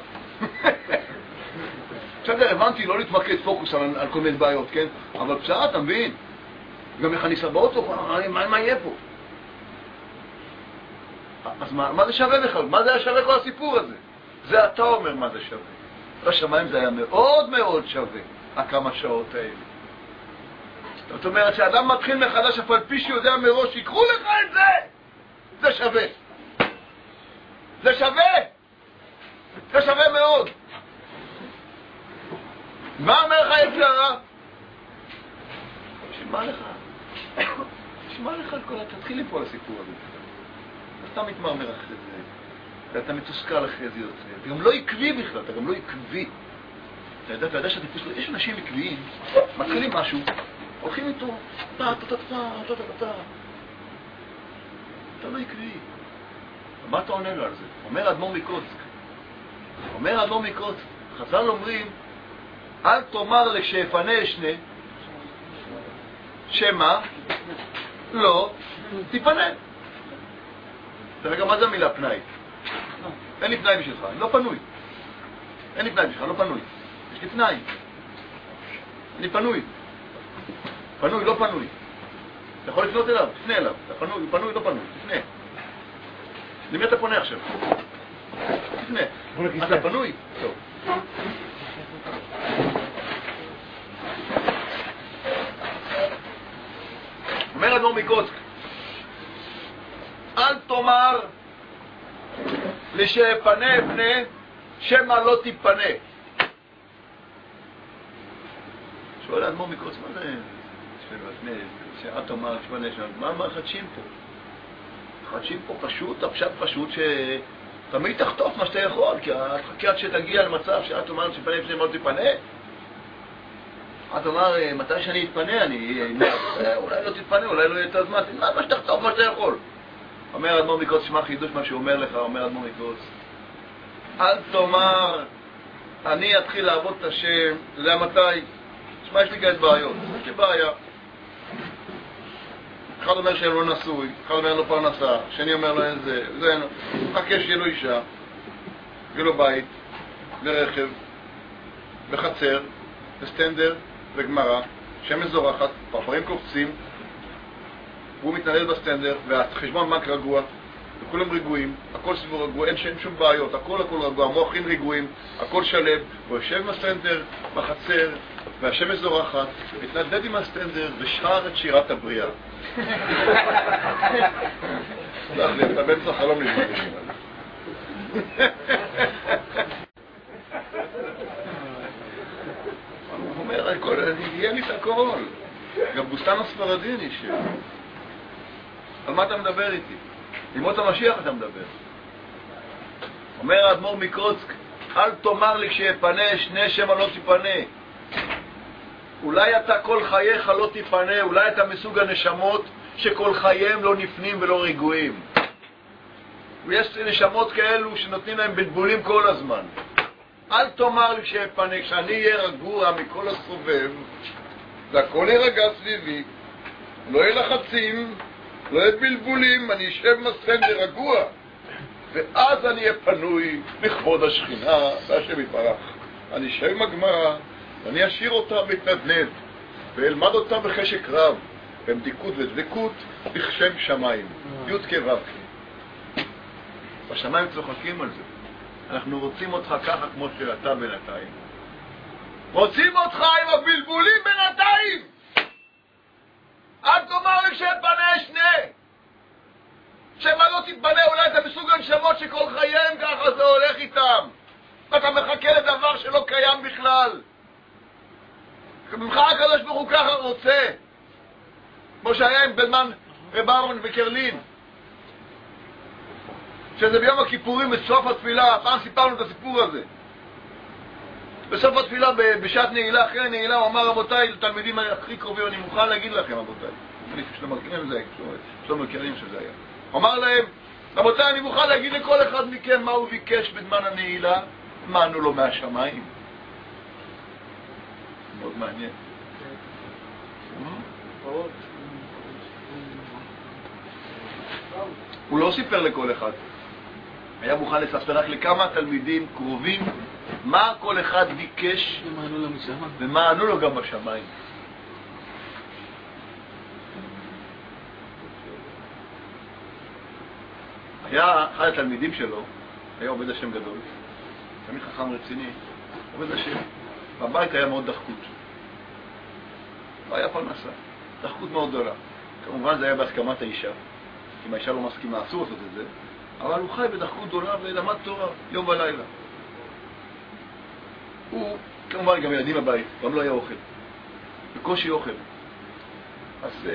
בסדר, הבנתי, לא להתמקד פוקוס על כל מיני בעיות, כן? אבל קצת, אתה מבין? גם איך אני אסע באוטו, מה יהיה פה? אז מה זה שווה בכלל? מה זה היה שווה כל הסיפור הזה? זה אתה אומר מה זה שווה. בשמיים זה היה מאוד מאוד שווה, הכמה שעות האלה. זאת אומרת שאדם מתחיל מחדש, אף על פי שיודע מראש, שיקחו לך את זה! זה שווה. זה שווה מאוד. מה אומר לך יצרה? שמה לך על כל... תתחיל לי פה על הסיפור הזה. אתה מתמרמר אחרי זה, ואתה מתוסכל אחרי זה יוצא. אתה גם לא עקבי בכלל, אתה יודע שהטיפוס... יש אנשים עקביים, מתחילים משהו, הולכים איתו, אתה לא עקבי. מה אתה עונה לו על זה? אומר אדמו"ר מקוצק, חז"ל אומרים, אל תאמר לכשיפנה אשנה, שמה? לא, תיפנה. תראה, מה זה המילה פנאי? אין לי פנאי בשבילך, אני לא פנוי. אין לי פנאי בשבילך, לא פנוי. יש לי פנאי. אני פנוי. פנוי, לא פנוי. אתה יכול לפנות אליו, תפנה אליו. אתה פנוי, לא פנוי, תפנה. למי אתה פונה עכשיו? תפנה. אתה פנוי? טוב. אומר אדמו"ר מקוצק, אל תאמר לשפנה פנה, שמא לא תיפנה. שואל אדמו"ר מקוצק, מה זה? שאת תאמר לשפנה, מה חדשים פה? חדשים פה פשוט, הפשט פשוט שתמיד תחטוף מה שאתה יכול, כי תחכה עד שתגיע למצב שאת תאמר לשפנה פנה, שמא לא תיפנה. את אומר, מתי שאני אתפנה, אולי לא תתפנה, אולי לא יהיה את הזמן, מה שתחטוף, מה שאתה יכול. אומר אדמו"ר מקוצק, שמע חידוש מה שהוא אומר לך, אומר אדמו"ר מקוצק, אל תאמר, אני אתחיל לעבוד את השם, אתה יודע מתי? שמע, יש לי כאלה בעיות, יש לי בעיה. אחד אומר שאין לו נשוי, אחד אומר אין לו פרנסה, שני אומר לו אין זה, חכה שיהיה לו אישה, יהיה לו בית, ורכב, וחצר, וסטנדר, וגמרא, שמש זורחת, פרפרים קופצים, והוא מתנהל בסטנדר, והחשבון בנק רגוע, וכולם רגועים, הכל סביבו רגוע, אין שום בעיות, הכל רגוע, המוחים רגועים, הכל שלב, הוא יושב בסטנדר, בחצר, והשמש זורחת, מתנדד עם הסטנדר, ושר את שירת הבריאה. סלח לי, אתה באמצע חלום נשמע בשבילה. הוא אומר, יהיה לי את הכל. גם בוסתן הספרדי נשאר. על מה אתה מדבר איתי? לימות המשיח אתה מדבר. אומר האדמו"ר מקוצק, אל תאמר לי כשיפנה שני שמא לא תיפנה. אולי אתה כל חייך לא תיפנה, אולי אתה מסוג הנשמות שכל חייהם לא נפנים ולא רגועים. ויש נשמות כאלו שנותנים להם בלבולים כל הזמן. אל תאמר לי כשיפנה, כשאני אהיה רגוע מכל הסובב, והכל ירגע סביבי, לא יהיה לחצים, לא יהיה בלבולים, אני אשב בסטנדר רגוע, ואז אני אהיה פנוי לכבוד השכינה, והשם יתברך. אני אשב עם הגמרא, ואני אשאיר אותה מתנדנד, ואלמד אותה בחשק רב, במדיקות ודבקות, בכשם שמיים. י' כו'. בשמיים צוחקים על זה. אנחנו רוצים אותך ככה כמו שאתה בינתיים. רוצים אותך עם הבלבולים בינתיים! אל תאמר לי שפנה שני! שמה לא תתפנה, אולי אתה מסוג הנשמות שכל חייהם ככה זה הולך איתם. ואתה מחכה לדבר שלא קיים בכלל. ממך הקדוש ברוך הוא ככה רוצה. כמו שהיה עם בלמן רב אהרון בקרלין. שזה ביום הכיפורים בסוף התפילה, פעם סיפרנו את הסיפור הזה. בסוף התפילה, בשעת נעילה, אחרי הנעילה, הוא אמר, רבותיי, לתלמידים הכי קרובים, אני מוכן להגיד לכם, רבותיי. שלמה קרנים שזה היה. הוא אמר להם, רבותיי, אני מוכן להגיד לכל אחד מכם מה הוא ביקש בזמן הנעילה, מה ענו לו מהשמיים. מאוד מעניין. הוא לא סיפר לכל אחד. היה מוכן לספר רק לכמה תלמידים קרובים מה כל אחד ביקש ומה ענו לו גם בשמיים. היה אחד התלמידים שלו, היה עובד השם גדול, תמיד חכם רציני, עובד השם. בבית היה מאוד דחקות. לא היה פרנסה, דחקות מאוד גדולה. כמובן זה היה בהסכמת האישה. אם האישה לא מסכימה, אסור לעשות את זה, אבל הוא חי בדחקות גדולה ולמד תורה יום ולילה. הוא, כמובן גם ילדים בבית, גם לא היה אוכל. בקושי אוכל. אז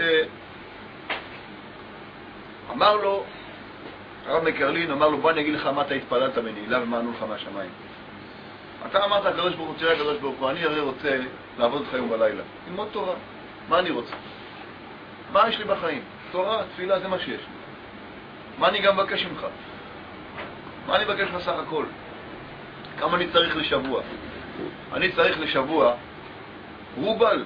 אמר לו, הרב מקרלין אמר לו, בוא אני אגיד לך מה אתה התפללת בנעילה ומה ענו לך מהשמיים. אתה אמרת, הקדוש ברוך הוא, תראה הקדוש ברוך הוא, אני הרי רוצה לעבוד אותך יום בלילה. ללמוד תורה. מה אני רוצה? מה יש לי בחיים? תורה, תפילה, זה מה שיש לי. מה אני גם מבקש ממך? מה אני מבקש לך סך הכל? כמה אני צריך לשבוע? אני צריך לשבוע רובל.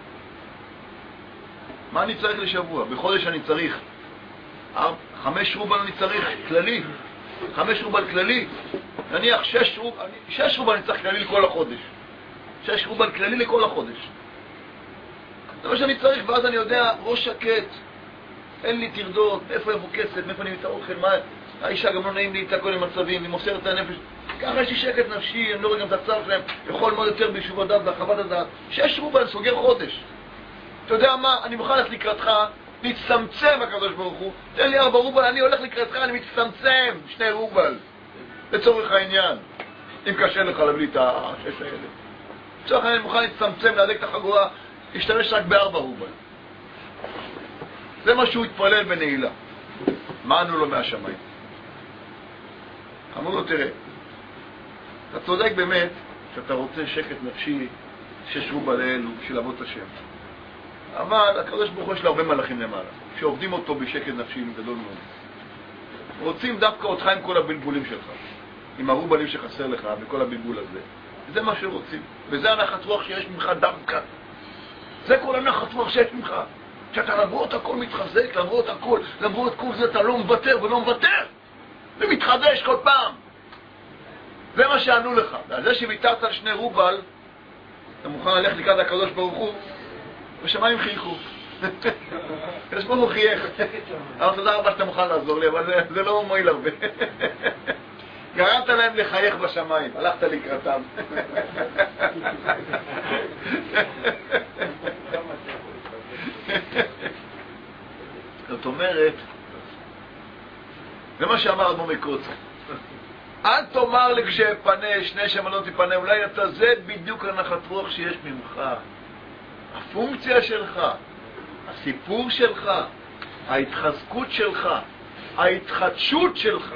מה אני צריך לשבוע? בחודש אני צריך 5 רובל אני צריך כללי. 5 רובל כללי. נניח 6 רובל אני צריך כללי לכל החודש. 6 רובל כללי לכל החודש. זה מה שאני צריך, ואז אני יודע, ראש שקט, אין לי תרדות, מאיפה יבוא כסף, מאיפה אני מביא את האוכל, מה... האישה גם לא נעים לי איתה כל המצבים, היא מוסרת את הנפש. ככה יש לי שקט נפשי, אני לא רואה גם את הצער שלהם, יכול מאוד יותר ביישוב הדעת, בהרחבת הדעת. 6 רובל, סוגר חודש. אתה יודע מה, אני מוכן ללכת לקראתך, להצטמצם הקדוש ברוך הוא, תן לי 4 רובל, אני הולך לקראתך, אני מצטמצם 2 רובל. לצורך העניין. אם קשה לך להביא את ה6 האלה. לצורך העניין אני מוכן להצטמצם, להדק את החגורה, להשתמש רק ב4 רובל. זה מה שהוא התפלל בנעילה. מה ענו לו מהשמיים? אמרו לו, תראה, אתה צודק באמת שאתה רוצה שקט נפשי 6 רובל לאלו בשביל לעבוד את השם. אבל הקדוש ברוך הוא יש לה הרבה מלאכים למעלה, שעובדים אותו בשקט נפשי גדול מאוד. רוצים דווקא אותך עם כל הבלבולים שלך, עם הרובלים שחסר לך וכל הבלבול הזה. זה מה שרוצים, וזה הנחת רוח שיש ממך דווקא. זה כל הנחת רוח שיש ממך. שאתה למרות הכל מתחזק, למרות כל זה אתה לא מוותר ולא מוותר. זה מתחדש כל פעם. זה מה שענו לך. ועל זה שוויתרת על 2 רובל, אתה מוכן ללכת לקראת הקדוש ברוך הוא, ושמיים חייכו. הקדוש ברוך הוא חייך. אבל תודה רבה שאתה מוכן לעזור לי, אבל זה לא מועיל הרבה. גרמת להם לחייך בשמיים, הלכת לקראתם. זאת אומרת, זה מה שאמר אדמו"ר מקוצק. אל תאמר לי כשפנה, 2 שמלות תפנה, אולי אתה זה בדיוק הנחת רוח שיש ממך. הפונקציה שלך, הסיפור שלך, ההתחזקות שלך, ההתחדשות שלך.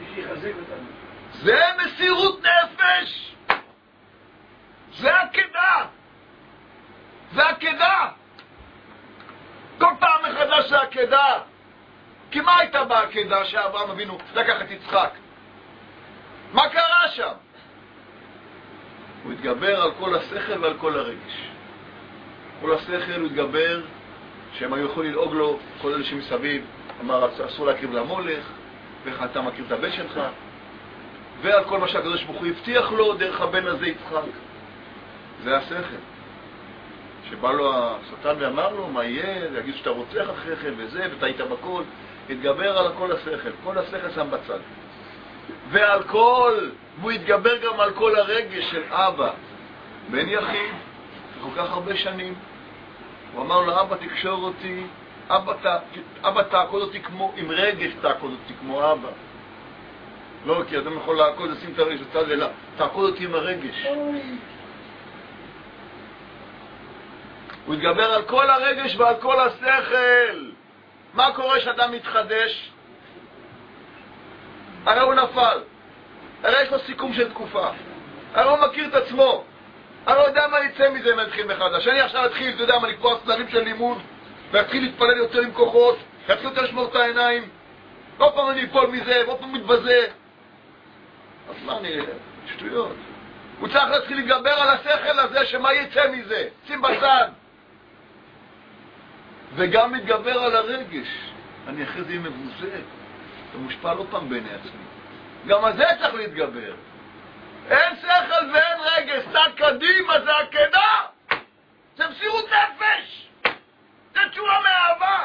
זה מסירות נפש. זה עקדה. זה עקדה. כל פעם מחדש זה עקדה. כי מה הייתה בעקדה שאברהם אבינו לקח את יצחק? מה קרה שם? הוא התגבר על כל השכל ועל כל הרגש. כל השכל הוא התגבר שהם היו יכולים לדאוג לו, כל אלה שמסביב, אמר אסור להקריב למולך, ואיך אתה מכיר את הבן שלך, ועל כל מה שהקדוש ברוך הוא הבטיח לו דרך הבן הזה יצחק. זה השכל. שבא לו השטן ואמר לו מה יהיה, להגיד שאתה רוצח אחרי כן וזה, ואתה היית בכל, התגבר על כל השכל, כל השכל שם בצד. ועל כל, והוא התגבר גם על כל הרגש של אבא, בן יחיד, כל כך הרבה שנים. הוא אמר לו, אבא תקשור אותי, אבא תעקוד אותי כמו, עם רגש תעקוד אותי כמו אבא. לא, כי אדם יכול לעקוד, לשים את הרגש בצד, אלא תעקוד אותי עם הרגש. הוא התגבר על כל הרגש ועל כל השכל. מה קורה שאדם מתחדש? הרי הוא נפל. הרי יש לו סיכום של תקופה. הרי הוא מכיר את עצמו. הרי הוא יודע מה יצא מזה אם נתחיל מחדש. אני עכשיו אתחיל, אתה יודע מה, לקבוע סדרים של לימוד ויתחיל להתפלל יותר עם כוחות, ויתחיל יותר לשמור את העיניים, עוד פעם אני אפול מזה, ועוד פעם מתבזה. אז מה נראה? שטויות. הוא צריך להתחיל להתגבר על השכל הזה, שמה יצא מזה? שים בצד. וגם מתגבר על הרגש. אני אחרי זה מבוזה, ומושפע לא פעם בעיני עצמי. גם על זה צריך להתגבר. אין שכל ואין רגש, צד קדימה, זה עקדה. זה מסירות נפש. זה תשובה מאהבה.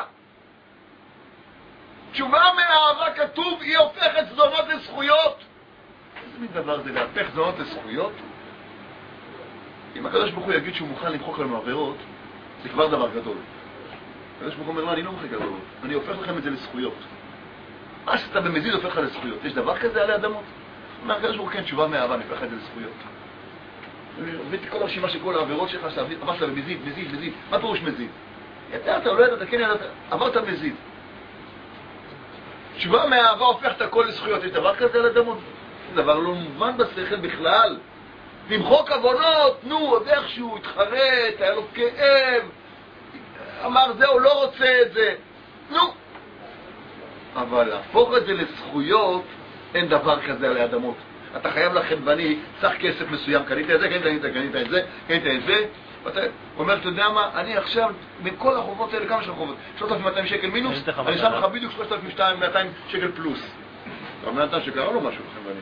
תשובה מאהבה כתוב, היא הופכת זדונות לזכויות. איזה מין דבר זה להפך זדונות לזכויות? אם הקדוש ברוך הוא יגיד שהוא מוכן למחוק לנו עבירות, זה כבר דבר גדול. הקדוש ברוך הוא אומר, לא, אני לא מוחק עבירות, אני הופך לכם את זה לזכויות. מה שאתה במזיד הופך לך לזכויות. יש דבר כזה עלי אדמות? אומר, הקדוש ברוך הוא כן, תשובה מאהבה, אני הופך את זה לזכויות. הבאתי כל הרשימה של כל העבירות שלך, עברת במזיד, מזיד, מזיד. מה פירוש מזיד? ידעת, לא ידעת, כן ידעת, עברת מזיד. תשובה מאהבה הופך את הכל לזכויות. יש דבר כזה על אדמות? זה דבר לא מובן בשכל בכלל. למחוק עוונות, נו, עוד איכשהו, התחרט, היה לו כאב, אמר זהו, לא רוצה את זה, נו. אבל להפוך את זה לזכויות, אין דבר כזה על האדמות. אתה חייב לחדבני, סך כסף מסוים, קנית את זה, קנית את זה, קנית את זה, ואתה אומר, אתה יודע מה, אני עכשיו, בין כל החובות האלה, כמה של החובות? 3,200 שקל מינוס, אני שם לך בדיוק 3,200 שקל פלוס. אתה אומר, אתה שקרה לו משהו לחדבני.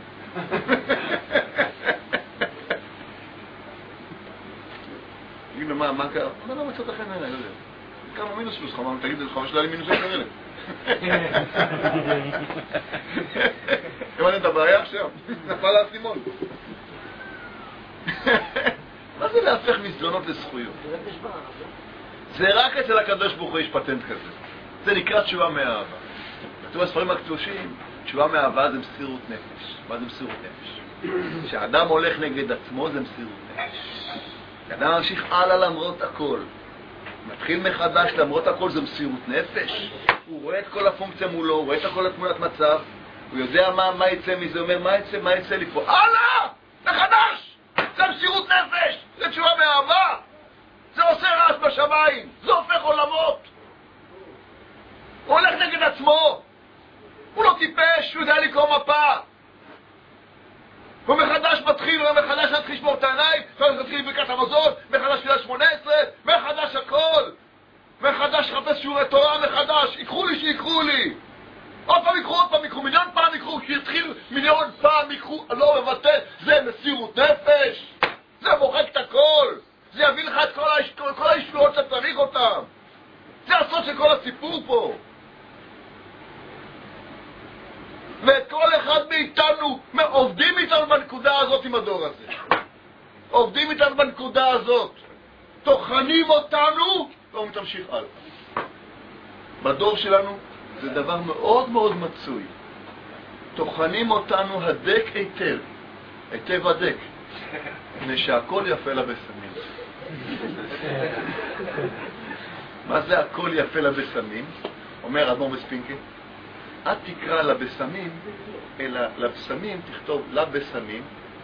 תגיד לו, מה קרה? מה לא מצאת לכם? אני לא יודע. כמה מינוס פלוס? תגיד לך, מה שלה לי מינוס כאלה? הבנת את הבעיה עכשיו? נפל האסימון. מה זה להפך מזדונות לזכויות? זה רק אצל הקדוש ברוך הוא יש פטנט כזה. זה נקרא תשובה מאהבה. כתוב בספרים הקדושים, תשובה מאהבה זה מסירות נפש. מה זה מסירות נפש? כשאדם הולך נגד עצמו זה מסירות נפש. כשאדם ממשיך הלאה למרות הכל, מתחיל מחדש למרות הכל, זה מסירות נפש. הוא רואה את כל הפונקציה מולו, הוא רואה את כל התמונת מצב, הוא יודע מה יצא מזה, הוא אומר מה יצא לי פה, הלאה! מחדש! זה מסירות נפש! זה תשובה מאהבה! זה עושה רעש בשמיים! זה הופך עולמות! הוא הולך נגד עצמו! הוא לא טיפש, הוא יודע לקרוא מפה! הוא מחדש מתחיל, הוא מחדש להתחיל לשמור את העיניים, הוא מתחיל בברכת המזון, מחדש תפילת 18, מחדש הכל! מחדש חפש שיעורי תורה, מחדש, שיקחו לי! עוד פעם יקחו, מיליון פעם יקחו, כשיתחיל מיליון פעם יקחו, לא מבטל, זה מסירות נפש! זה מוחק את הכל! זה יביא לך את כל הישועות שצריך אותם! זה הסוד של כל הסיפור פה! ואת כל אחד מאיתנו עובדים איתנו בנקודה הזאת עם הדור הזה. עובדים איתנו בנקודה הזאת. תוכנים אותנו, והוא תמשיך הלאה. בדור שלנו זה דבר מאוד מאוד מצוי. תוכנים אותנו הדק היטב. היטב הדק. מפני שהכל יפה לבשמים. מה זה הכל יפה לבשמים? אומר אדמו"ר מספינקה, את תקרא לבשמים, אלא לבשמים תכתוב לבשמים,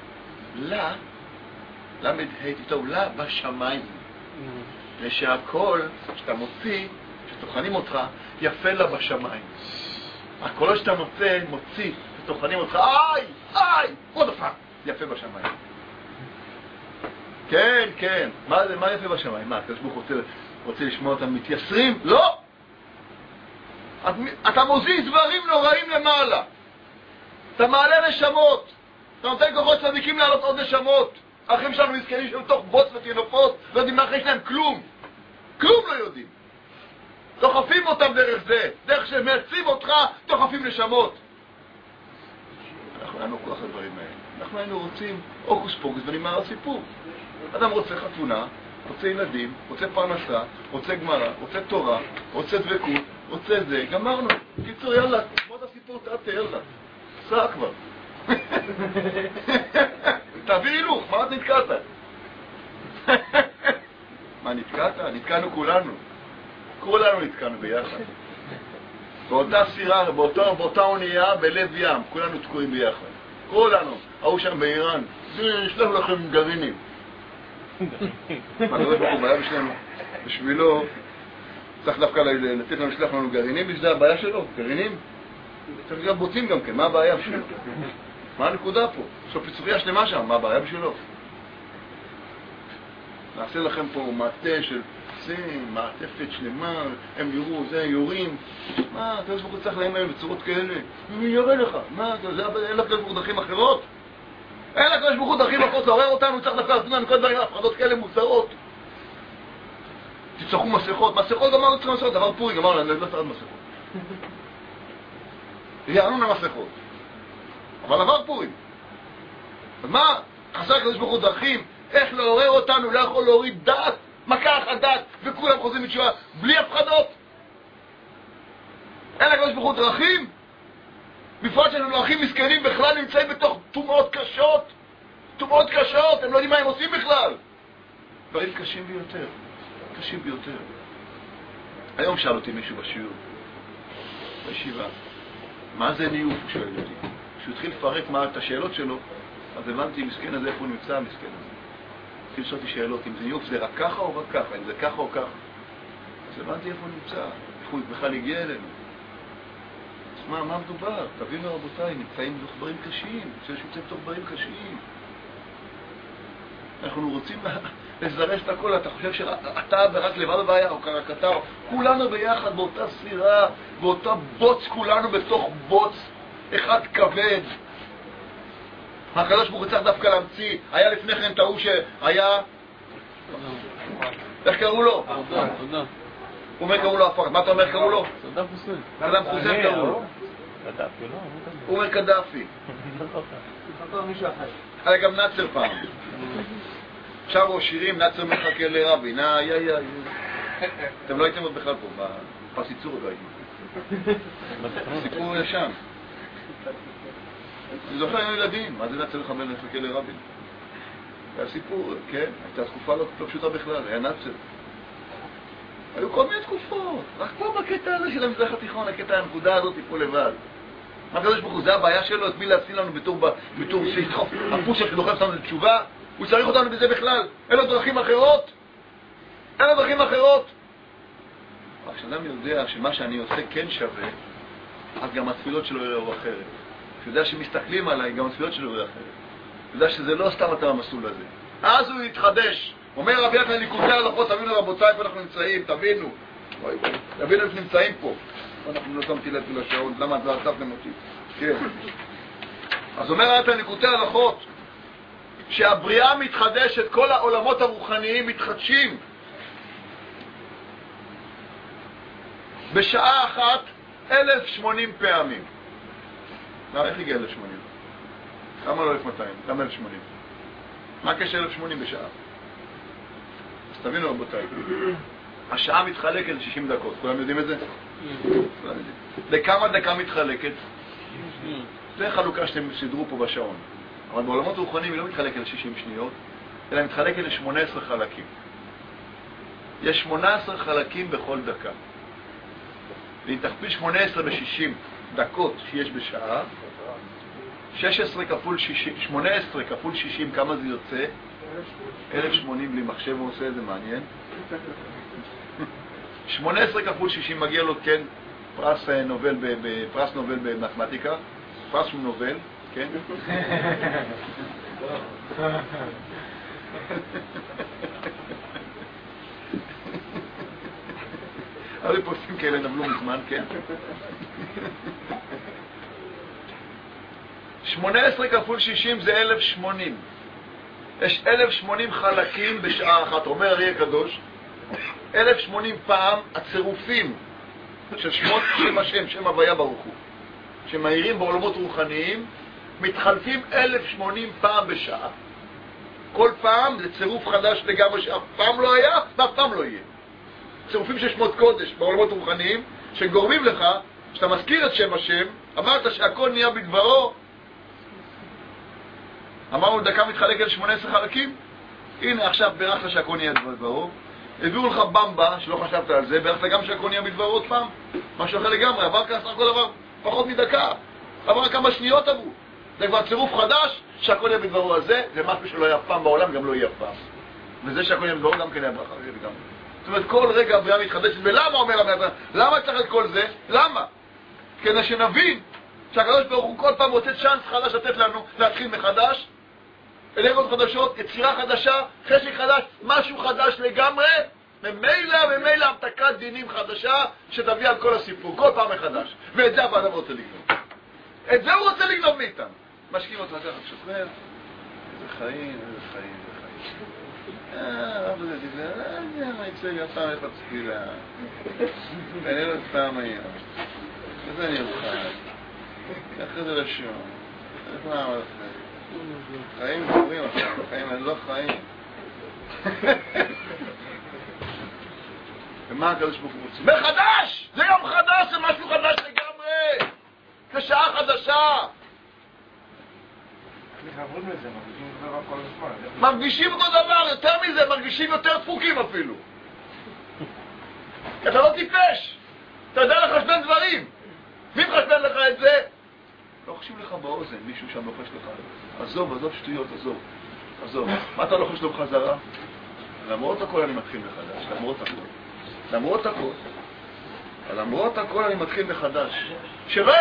למד ה' תכתוב לה בשמיים. ושהכל שאתה מוציא, שתוכנים אותך, יפה לה בשמיים. הכל שאתה מוציא, שתוכנים אותך, עוד פעם, יפה בשמיים. כן, מה יפה בשמיים? מה, הקדוש ברוך הוא רוצה לשמוע אותם מתייסרים? לא! אתה מוזיז דברים נוראים למעלה. אתה מעלה נשמות. אתה נותן כוחות צדיקים לעלות עוד נשמות. האחים שלנו מסכנים שהם תוך בוץ ותינופות, לא יודעים מה אחרי שלהם כלום. כלום לא יודעים. דוחפים אותם דרך זה. דרך שמייצים אותך, דוחפים נשמות. אנחנו היינו כוח הדברים האלה. אנחנו היינו רוצים אוקוס פוקוס ונגמר הסיפור. אדם רוצה חתונה, רוצה ילדים, רוצה פרנסה, רוצה גמרא, רוצה תורה, רוצה דבקות, רוצה זה, גמרנו. קיצור, יאללה, תמוד הסיפור, תעתה, יאללה. סע כבר. תביא הילוך, מה את נתקעת? מה נתקעת? נתקענו כולנו. כולנו נתקענו ביחד. באותה סירה, באותה אונייה, בלב ים, כולנו תקועים ביחד. כולנו. ההוא שם באיראן, נשלח לכם גרעינים. מה קורה פה בעיה בשבילו? צריך דווקא לתת לנו לשלח לנו גרעינים, בשביל הבעיה שלו, גרעינים. צריך גם בוצים גם כן, מה הבעיה בשבילו? מה הנקודה פה? סוף פיצוחיה שלמה שם, מה הבעיה בשבילו? נעשה לכם פה מעטה של פצים, מעטפת שלמה, הם יורו, זה יורים. מה, אתה יש בחוץ צריך להם בצורות כאלה? מי יורה לך? מה, אין לך כלל דרכים אחרות? אין לך כלל דרכים אחרות לעורר אותנו, צריך דווקא לעשות לנו כל דברים, הפחדות כאלה מוזרות. תצטרכו מסכות, מסכות גמרנו צריכים מסכות, דבר פורי, גמרנו, אני לא צריך מסכות. יענו למסכות. אבל עבר פורים. אז מה? חסר כלל ברוך הוא דרכים, איך לעורר אותנו, לא יכול להוריד דעת, מכה אחת דעת, וכולם חוזרים בתשובה, בלי הפחדות. אין לקדוש ברוך הוא דרכים? בפרט שאנחנו אחים מסכנים בכלל נמצאים בתוך טומאות קשות. טומאות קשות, הם לא יודעים מה הם עושים בכלל. דברים קשים ביותר. קשים ביותר. היום שאל אותי מישהו בשיעור, בישיבה, מה זה ניוף? הוא שואל אותי. כשהוא התחיל לפרט את השאלות שלו, אז הבנתי מסכן הזה, איפה הוא נמצא המסכן הזה. התחיל לשאול אותי שאלות, אם זה ניוף זה רק ככה או רק ככה, אם זה ככה או ככה. אז הבנתי איפה הוא נמצא, איך הוא בכלל הגיע אלינו. אז מה מדובר? תבינו רבותיי, נמצאים בתוך דברים קשים, נמצאים בתוך דברים קשים. אנחנו רוצים לזרש את הכל, אתה חושב שאתה ורק לבד הבעיה, או רק אתה, כולנו ביחד באותה ספירה, באותה בוץ, כולנו בתוך בוץ אחד כבד. הקדוש ברוך הוא צריך דווקא להמציא, היה לפני כן טעו שהיה, איך קראו לו? הוא אומר קראו לו הפרד, מה אתה אומר קראו לו? סדאם חוסיין. סדאם חוסיין קראו לו. קדאפי, לא? הוא אומר קדאפי. היה גם נאצר פעם. שרו שירים, נאצר מחכה לרבין, אתם לא הייתם עוד בכלל פה, בפרסיצור לא הייתם. סיפור ישן. אני זוכר היינו ילדים, מה זה נאצר מחכה לרבין? היה סיפור, כן? הייתה תקופה לא פשוטה בכלל, היה נאצר. היו כל מיני תקופות, רק פה בקטע הזה של המזרח התיכון, הקטע הנקודה הזאת פה לבד. מה הקדוש ברוך הוא, זה הבעיה שלו, את מי להציל לנו בתור שידחוף, הפושה שדוחף אותנו לתשובה, הוא צריך אותנו בזה בכלל, אין לו דרכים אחרות, אין לו דרכים אחרות. רק שאדם יודע שמה שאני עושה כן שווה, אז גם התפילות שלו יראו אחרת. שיודע שמסתכלים עליי, גם התפילות שלו יראו אחרת. יודע שזה לא סתם אתה במסלול הזה. אז הוא יתחדש. אומר רבי יחנן ליקוטי הלכות, תבינו רבותיי איפה אנחנו נמצאים, תבינו. תבינו איפה נמצאים פה. אנחנו לא שמתי לב לשעון, למה את לא עצבתם אותי? כן. אז אומר רבי יחנן ליקוטי הלכות, שהבריאה מתחדשת, כל העולמות הרוחניים מתחדשים. בשעה אחת 1080 פעמים. איך הגיע 1080? כמה לא 1200? כמה 1080? מה קשר 1080 בשעה? אז תבינו רבותיי, השעה מתחלקת ל-60 דקות, כולם יודעים את זה? לכמה דקה מתחלקת? זה חלוקה שאתם סידרו פה בשעון. אבל בעולמות רוחניים היא לא מתחלקת ל-60 שניות, אלא מתחלקת ל-18 חלקים. יש 18 חלקים בכל דקה. ואם תכפיל 18 ב-60 דקות שיש בשעה, 18 כפול 60, כמה זה יוצא? 1080 בלי מחשב, הוא עושה את זה מעניין. 18 כפול 60 מגיע לו, כן, פרס נובל במתמטיקה, פרס נובל, כן? הרי פוסטים כאלה נבלו מזמן, כן? 18 כפול 60 זה 1080. יש 1080 חלקים בשעה אחת. אומר ארי הקדוש, 1080 פעם הצירופים של שמות שם השם, שם הוויה ברוך הוא, שמאירים בעולמות רוחניים, מתחלפים 1080 פעם בשעה. כל פעם זה צירוף חדש לגמרי שאף פעם לא היה ואף פעם לא יהיה. צירופים של שמות קודש בעולמות רוחניים שגורמים לך, שאתה מזכיר את שם השם, אמרת שהכל נהיה בדברו, אמרנו דקה מתחלקת ל-18 חלקים, הנה עכשיו ברכת שהכל נהיה בדברו, הביאו לך במבה שלא חשבת על זה, ברכת גם שהכל נהיה בדברו עוד פעם, משהו אחר לגמרי, עבר כסך כל דבר פחות מדקה, עבר כמה שניות עברו, זה כבר צירוף חדש שהכל נהיה בדברו הזה, זה משהו שלא היה אף פעם בעולם, גם לא יהיה אף פעם, וזה שהכל נהיה בדברו גם כן היה ברכה לגמרי. זאת אומרת, כל רגע הבריאה מתחדשת. ולמה אומר המאה? למה צריך את כל זה? למה? כדי שנבין שהקדוש ברוך הוא כל פעם רוצה צ'אנס חדש לתת לנו להתחיל מחדש, אנרגיות חדשות, יצירה חדשה, חשק חדש, משהו חדש לגמרי, ממילא המתקת דינים חדשה שתביא על כל הסיפור, כל פעם מחדש. ואת זה הבן אדם רוצה לגנוב. את זה הוא רוצה לגנוב מאיתנו. משקיעים אותו לקחת שוחרר, איזה חיים, אבא זה דיבר, אני יצא לי הפעם איך לצפילה. ואני לא פעם היום. וזה אני אוכל. אחרי זה לשום. איך למה לכם? חיים קוראים עכשיו, חיים אני לא חיים. ומה הקדוש ברוך הוא רוצה? מחדש! זה יום חדש, זה משהו חדש לגמרי! זה שעה חדשה! מרגישים אותו דבר, יותר מזה, מרגישים יותר דפוקים אפילו. אתה לא טיפש! אתה יודע לחשבן דברים! מי מחשבן לך את זה? לא חושב לך באוזן, מישהו שם לוחש לך. עזוב שטויות, עזוב. מה אתה לוחש לו בחזרה? למרות הכל אני מתחיל מחדש, למרות הכל אני מתחיל מחדש. שלא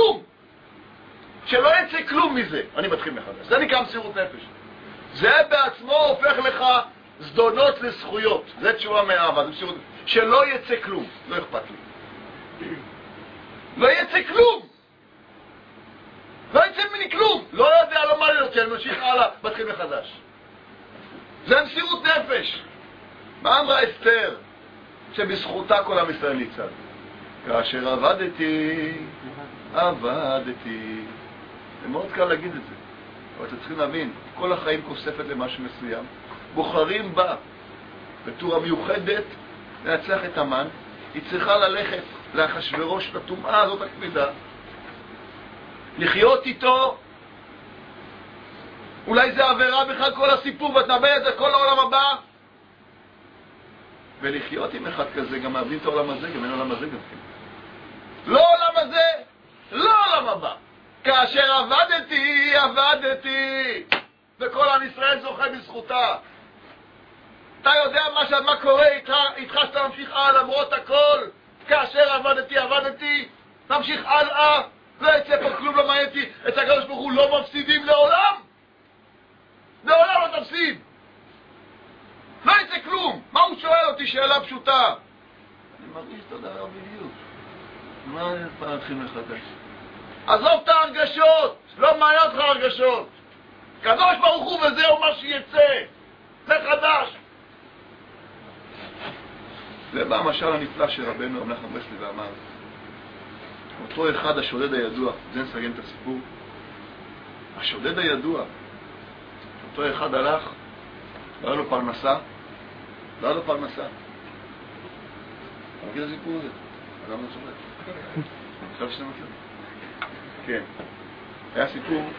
יצא כלום מזה, אני מתחיל מחדש. זה נקרא מסירות נפש. זה בעצמו הופך לך זדונות לזכויות. זה תשובה מאהבה, זה מסירות נפש. שלא יצא כלום, לא אכפת לי. לא יצא כלום! לא יצא ממני כלום! לא יודע לא מה להיות, אני ממשיך הלאה, מתחיל מחדש. זה מסירות נפש. מה אמרה אסתר? שבזכותה כל עם ישראל ניצל. כאשר עבדתי. זה מאוד קל להגיד את זה. אבל אתם צריכים להבין, כל החיים כוספת למשהו מסוים. בוחרים בה בתורה מיוחדת להצליח את המן. היא צריכה ללכת לאחשוורוש, לטומאה הזאת הכבדה. לחיות איתו. אולי זה עבירה בכלל כל הסיפור, ואת נאבד את זה כל העולם הבא. ולחיות עם אחד כזה, גם מאבדים את העולם הזה, גם אין העולם הזה גם כן. לא העולם הזה, לא העולם הבא. כאשר עבדתי, וכל עם ישראל זוכה בזכותה. אתה יודע מה קורה איתך שאתה ממשיך הלאה למרות הכל. כאשר עבדתי, נמשיך הלאה. לא יצא פה כלום, לא מעייתי. את הקדוש ברוך הוא לא מפסידים לעולם. לעולם לא תפסיד. לא יצא כלום. מה הוא שואל אותי? שאלה פשוטה. אני מרגיש את הדבר בדיוק. מה פעם נתחיל מחדש? עזוב את ההרגשות. לא מעניין אותך הרגשות. קדוש ברוך הוא וזהו מה שיצא. זה חדש. זה בא המשל הנפלא של רבנו נחמן ברסלב ואמר, אותו אחד השודד הידוע, זה נסגן את הסיפור, השודד הידוע, אותו אחד הלך, לא היה לו פרנסה, אתה מכיר את הסיפור הזה? אדם לא צודק. עכשיו שאתה מכיר? כן. היה סיפור,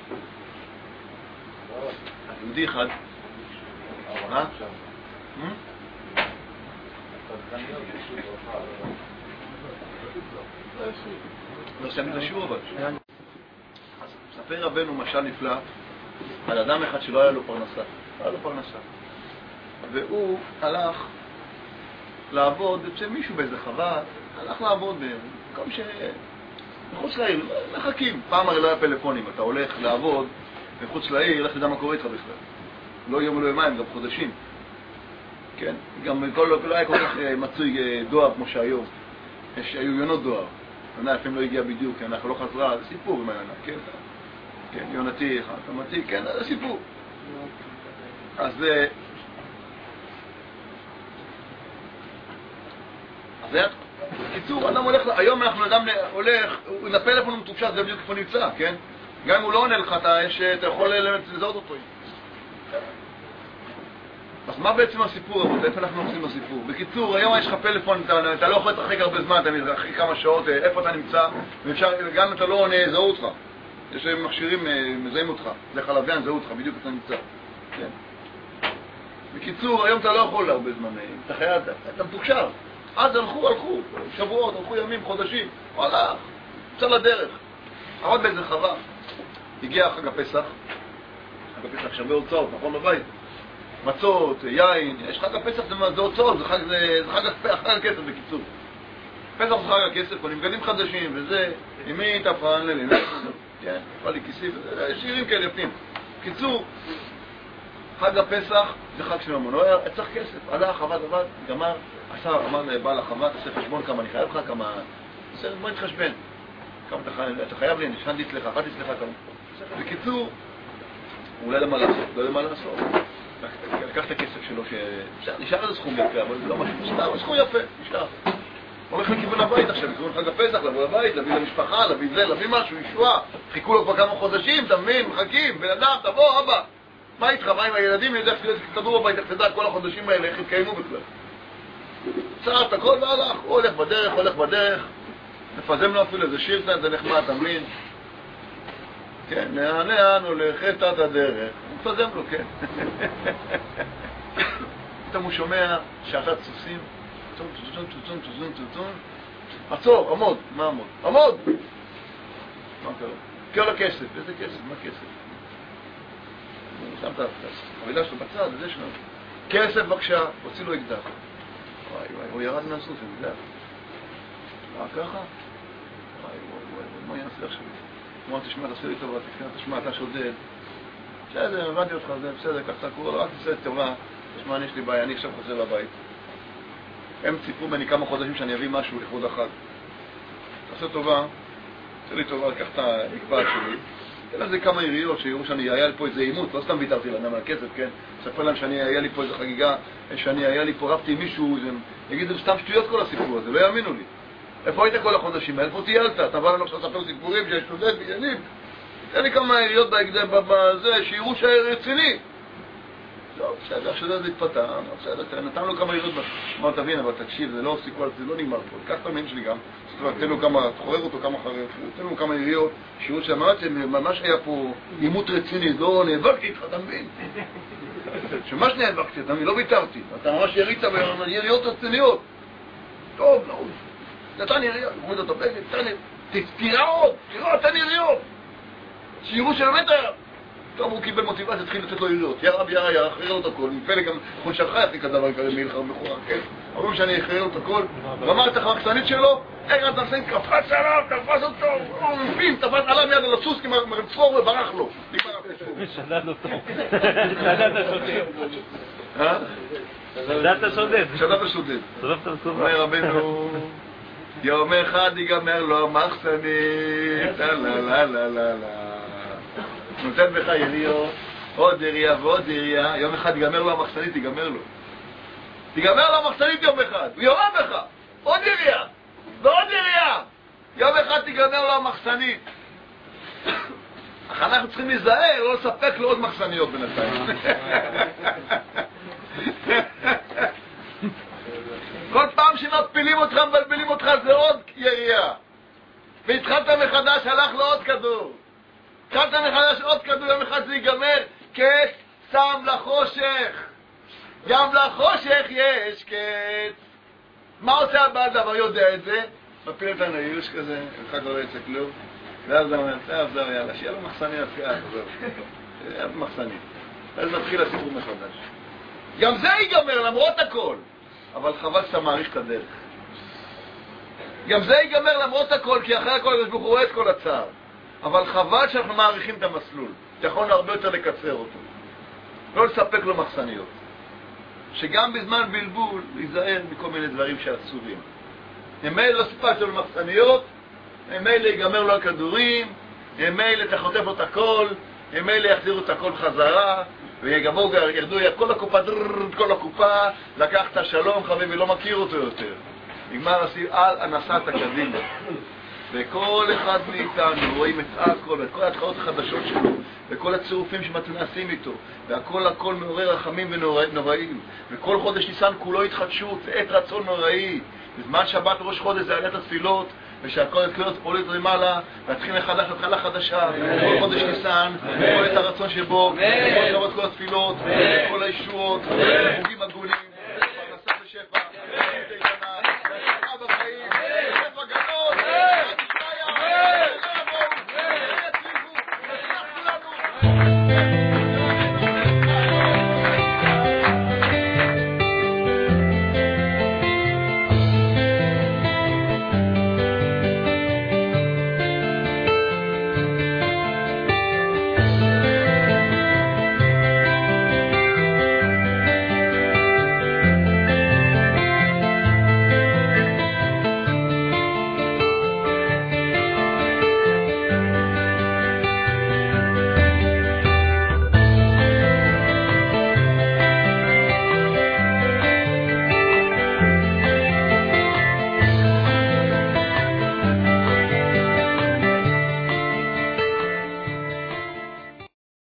יהודי אחד, מה? לא סיימתי את השיעור אבל. אז מספר רבנו משל נפלא על אדם אחד שלא היה לו פרנסה. והוא הלך לעבוד אצל מישהו באיזה חווה, הלך לעבוד במקום מחוץ לעיר, מחכים. פעם הרי לא היה פלאפונים, אתה הולך לעבוד מחוץ לעיר, לך תדע מה קורה איתך בכלל. לא יום ולא יומיים, גם חודשים. כן? גם לא היה כל כך מצוי דואר כמו שהיום. היו יונות דואר. יונה לפעמים לא הגיע בדיוק, כי אנחנו לא חזרה, זה סיפור עם היונה, כן? כן, יונתי, חתמתי, כן, זה סיפור. אז בקיצור, אדם הולך, היום אדם הולך, עם הפלאפון הוא מתופשט, זה בדיוק איפה נמצא, כן? גם אם הוא לא עונה לך, אתה יכול לזהות אותו. אז מה בעצם הסיפור? אבל איפה אנחנו עושים הסיפור? בקיצור, היום יש לך פלאפון, אתה לא יכול להתרחק הרבה זמן, אתה מתרחק כמה שעות, איפה אתה נמצא, גם אם אתה לא עונה, זהו אותך. יש להם מכשירים, מזהים אותך. זה חלביין, זהו אותך, בדיוק אתה נמצא. כן. בקיצור, היום אתה לא יכול הרבה זמן, אתה חייב, אתה מתוקשר. אז הלכו, שבועות, הלכו ימים, חודשים, הלך, יצא לדרך. עמד באיזה חווה. הגיע חג הפסח, שווה הוצאות, נכון בבית. מצות, יין, יש חג הפסח זה הוצאות, זה חג הכסף בקיצור. פסח זה חג הכסף, קונים בגדים חדשים וזה, אמי תפרן ללילה, כן, בא לי כיסי, שירים כאלה יפים. קיצור, חג הפסח זה חג של ממון, צריך כסף, הלך, עבד, גמר, אמר לבעל החווה, תעשה חשבון כמה אני חייב לך, כמה, בסדר, בוא נתחשבן. כמה אתה חייב לי, נשכנתי אצלך, אחת אצלך כמה. בקיצור, הוא לא יודע מה לעשות, לקח את הכסף שלו, נשאר איזה סכום יפה, אבל זה לא משהו, סכום יפה, נשאר. הולך לכיוון הבית עכשיו, לכיוון חג הפסח, לבוא לבית, להביא למשפחה, להביא זה, להביא משהו, ישועה. חיכו לו כבר כמה חודשים, אתה מבין, מחכים, בן אדם, תבוא, אבא. מה איתך, מה עם הילדים? יודע שתדעו בבית, איך תדע כל החודשים האלה, איך התקיימו בכלל. צער את הכל והלך, הוא הולך בדרך, מפזם לו אפילו איזה שיר קטן, זה נחמד, אתה מבין? כן, נענה הולך את הדרך, הוא מפזם לו, כן. פתאום הוא שומע שעתת סוסים, עצור, עמוד, מה עמוד? עמוד! מה קרה? כל הכסף, איזה כסף? מה כסף? שמת החבילה שלו בצד, זה שלנו. כסף בבקשה, הוציא לו אקדח. וואי, הוא ירד מהסוס, אקדח. ככה? וואי, מה יעשה עכשיו? הוא אמר, תשמע, תעשה לי טובה, תשמע, אתה שודד. בסדר, הבנתי אותך, זה בסדר, כך תקור, רק תעשה טובה. תשמע, יש לי בעיה, אני עכשיו חוזר לבית. הם ציפו ממני כמה חודשים שאני אביא משהו לכבוד החג. תעשה טובה, תעשה לי טובה, לקח את המקבעת שלי. תראה לזה כמה עיריות שיראו שאני היה לי פה איזה אימות, לא סתם ויתרתי להם על כסף, כן? ספר להם שאני היה לי פה איזה חגיגה, שאני היה לי פה, רבתי עם מישהו, יגיד, זה סתם שטויות כל הסיפור הזה, לא יאמינו לי. איפה היית כל החודשים? איפה טיילת? אתה בא לנו עכשיו לספר סיפורים שיש שודד בעניינים? תראה לי כמה עיריות בזה, שיראו שרציני. לא, בסדר, שזה התפתה, בסדר, נתן לו כמה עיריות, אמר, תבין, אבל תקשיב, זה לא סיכוי, זה לא נגמר פה, תקח את המין שלי גם, תן לו כמה, תחורר אותו כמה חרר, תן לו כמה עיריות, שיראו שאמרתם, ממש היה פה עימות רציני, לא נאבקתי איתך, אתה מבין? שממש נאבקתי, אתה מבין, לא ויתרתי, אתה ממש ירית ביריות רציניות. טוב, לא, נתן יריות, הוא אומר אותו, תראה עוד, תן יריות, שיראו שבאמת היה. טוב, הוא קיבל מוטיבציה, התחיל לתת לו עיריות. ירה, אחרר לו את הכל. מפלג גם חון שלך יחליק הדבר כזה מלחר בחורה, כן? אומרים שאני אחרר לו את הכל. רמר את המחסנית שלו, איך אתה נמצאים, קפץ עליו, תפס אותו, הוא מבין, תפס עליו מיד על הסוס, כי מרצפור וברח לו. שדד אותו. שדד השודד. שדד השודד. שדד השודד. אומר רבנו, יום אחד ייגמר לו המחסנית, לא. נותן בך יריות, עוד יריה ועוד יריה, יום אחד ייגמר לו המחסנית, תיגמר לו המחסנית יום אחד, הוא יורה בך, עוד יריה, ועוד יריה, יום אחד תיגמר לו המחסנית. אך אנחנו צריכים להיזהר, לא לספק לו עוד מחסניות בינתיים. כל פעם שמפילים אותך, מבלבלים אותך, זה עוד יריה. והתחלת מחדש, הלך לו עוד כדור. התחלת מחדש עוד כדור, יום אחד זה ייגמר, קץ שם לחושך. גם לחושך יש קץ. מה עושה הבא דבר? יודע את זה? מפיל את הנעיוש כזה, אחד לא יצא כלום. ואז הוא אומר, תעזר, יאללה, שיהיה לו מחסני הפקעה, שיהיה לו מחסני. אז מתחיל הסיפור מחדש. גם זה ייגמר למרות הכל. אבל חבל שאתה מעריך את הדרך. גם זה ייגמר למרות הכל, כי אחרי הכל יש ברוך הוא רואה את כל הצער. אבל חבל שאנחנו מעריכים את המסלול. יכולנו הרבה יותר לקצר אותו. לא לספק לו מחסניות. שגם בזמן בלבול ייזהר מכל מיני דברים שאסורים. ממילא לא סיפקת לו מחסניות, ממילא ייגמר לו הכדורים, ממילא תחוטף לו את הכל, ממילא יחזירו את הכל בחזרה, ויגמרו, ירדו כל הקופה, כל הקופה, לקח את השלום, חביבי, לא מכיר אותו יותר. נגמר על נסעת קדימה. וכל אחד מאיתנו רואים את הכל, ואת כל ההתחלות החדשות שלו, וכל הצירופים שמתנסים איתו, והכל מעורר רחמים ונוראים. וכל חודש ניסן כולו התחדשות, עת רצון נוראי. בזמן שבת ראש חודש זה עלת התפילות, ושהכל התקלות פועלת למעלה, להתחיל מחדש התחלה חדשה, כל חודש ניסן, כל את הרצון שבו, כל כבוד כל התפילות, כל הישועות, חוגים הגונים, פרנסה ושפע, חיים איתנה, אבא חיים, שפע גדול, עד ישעיה, נבואו, נצליחו, נצליח כולנו.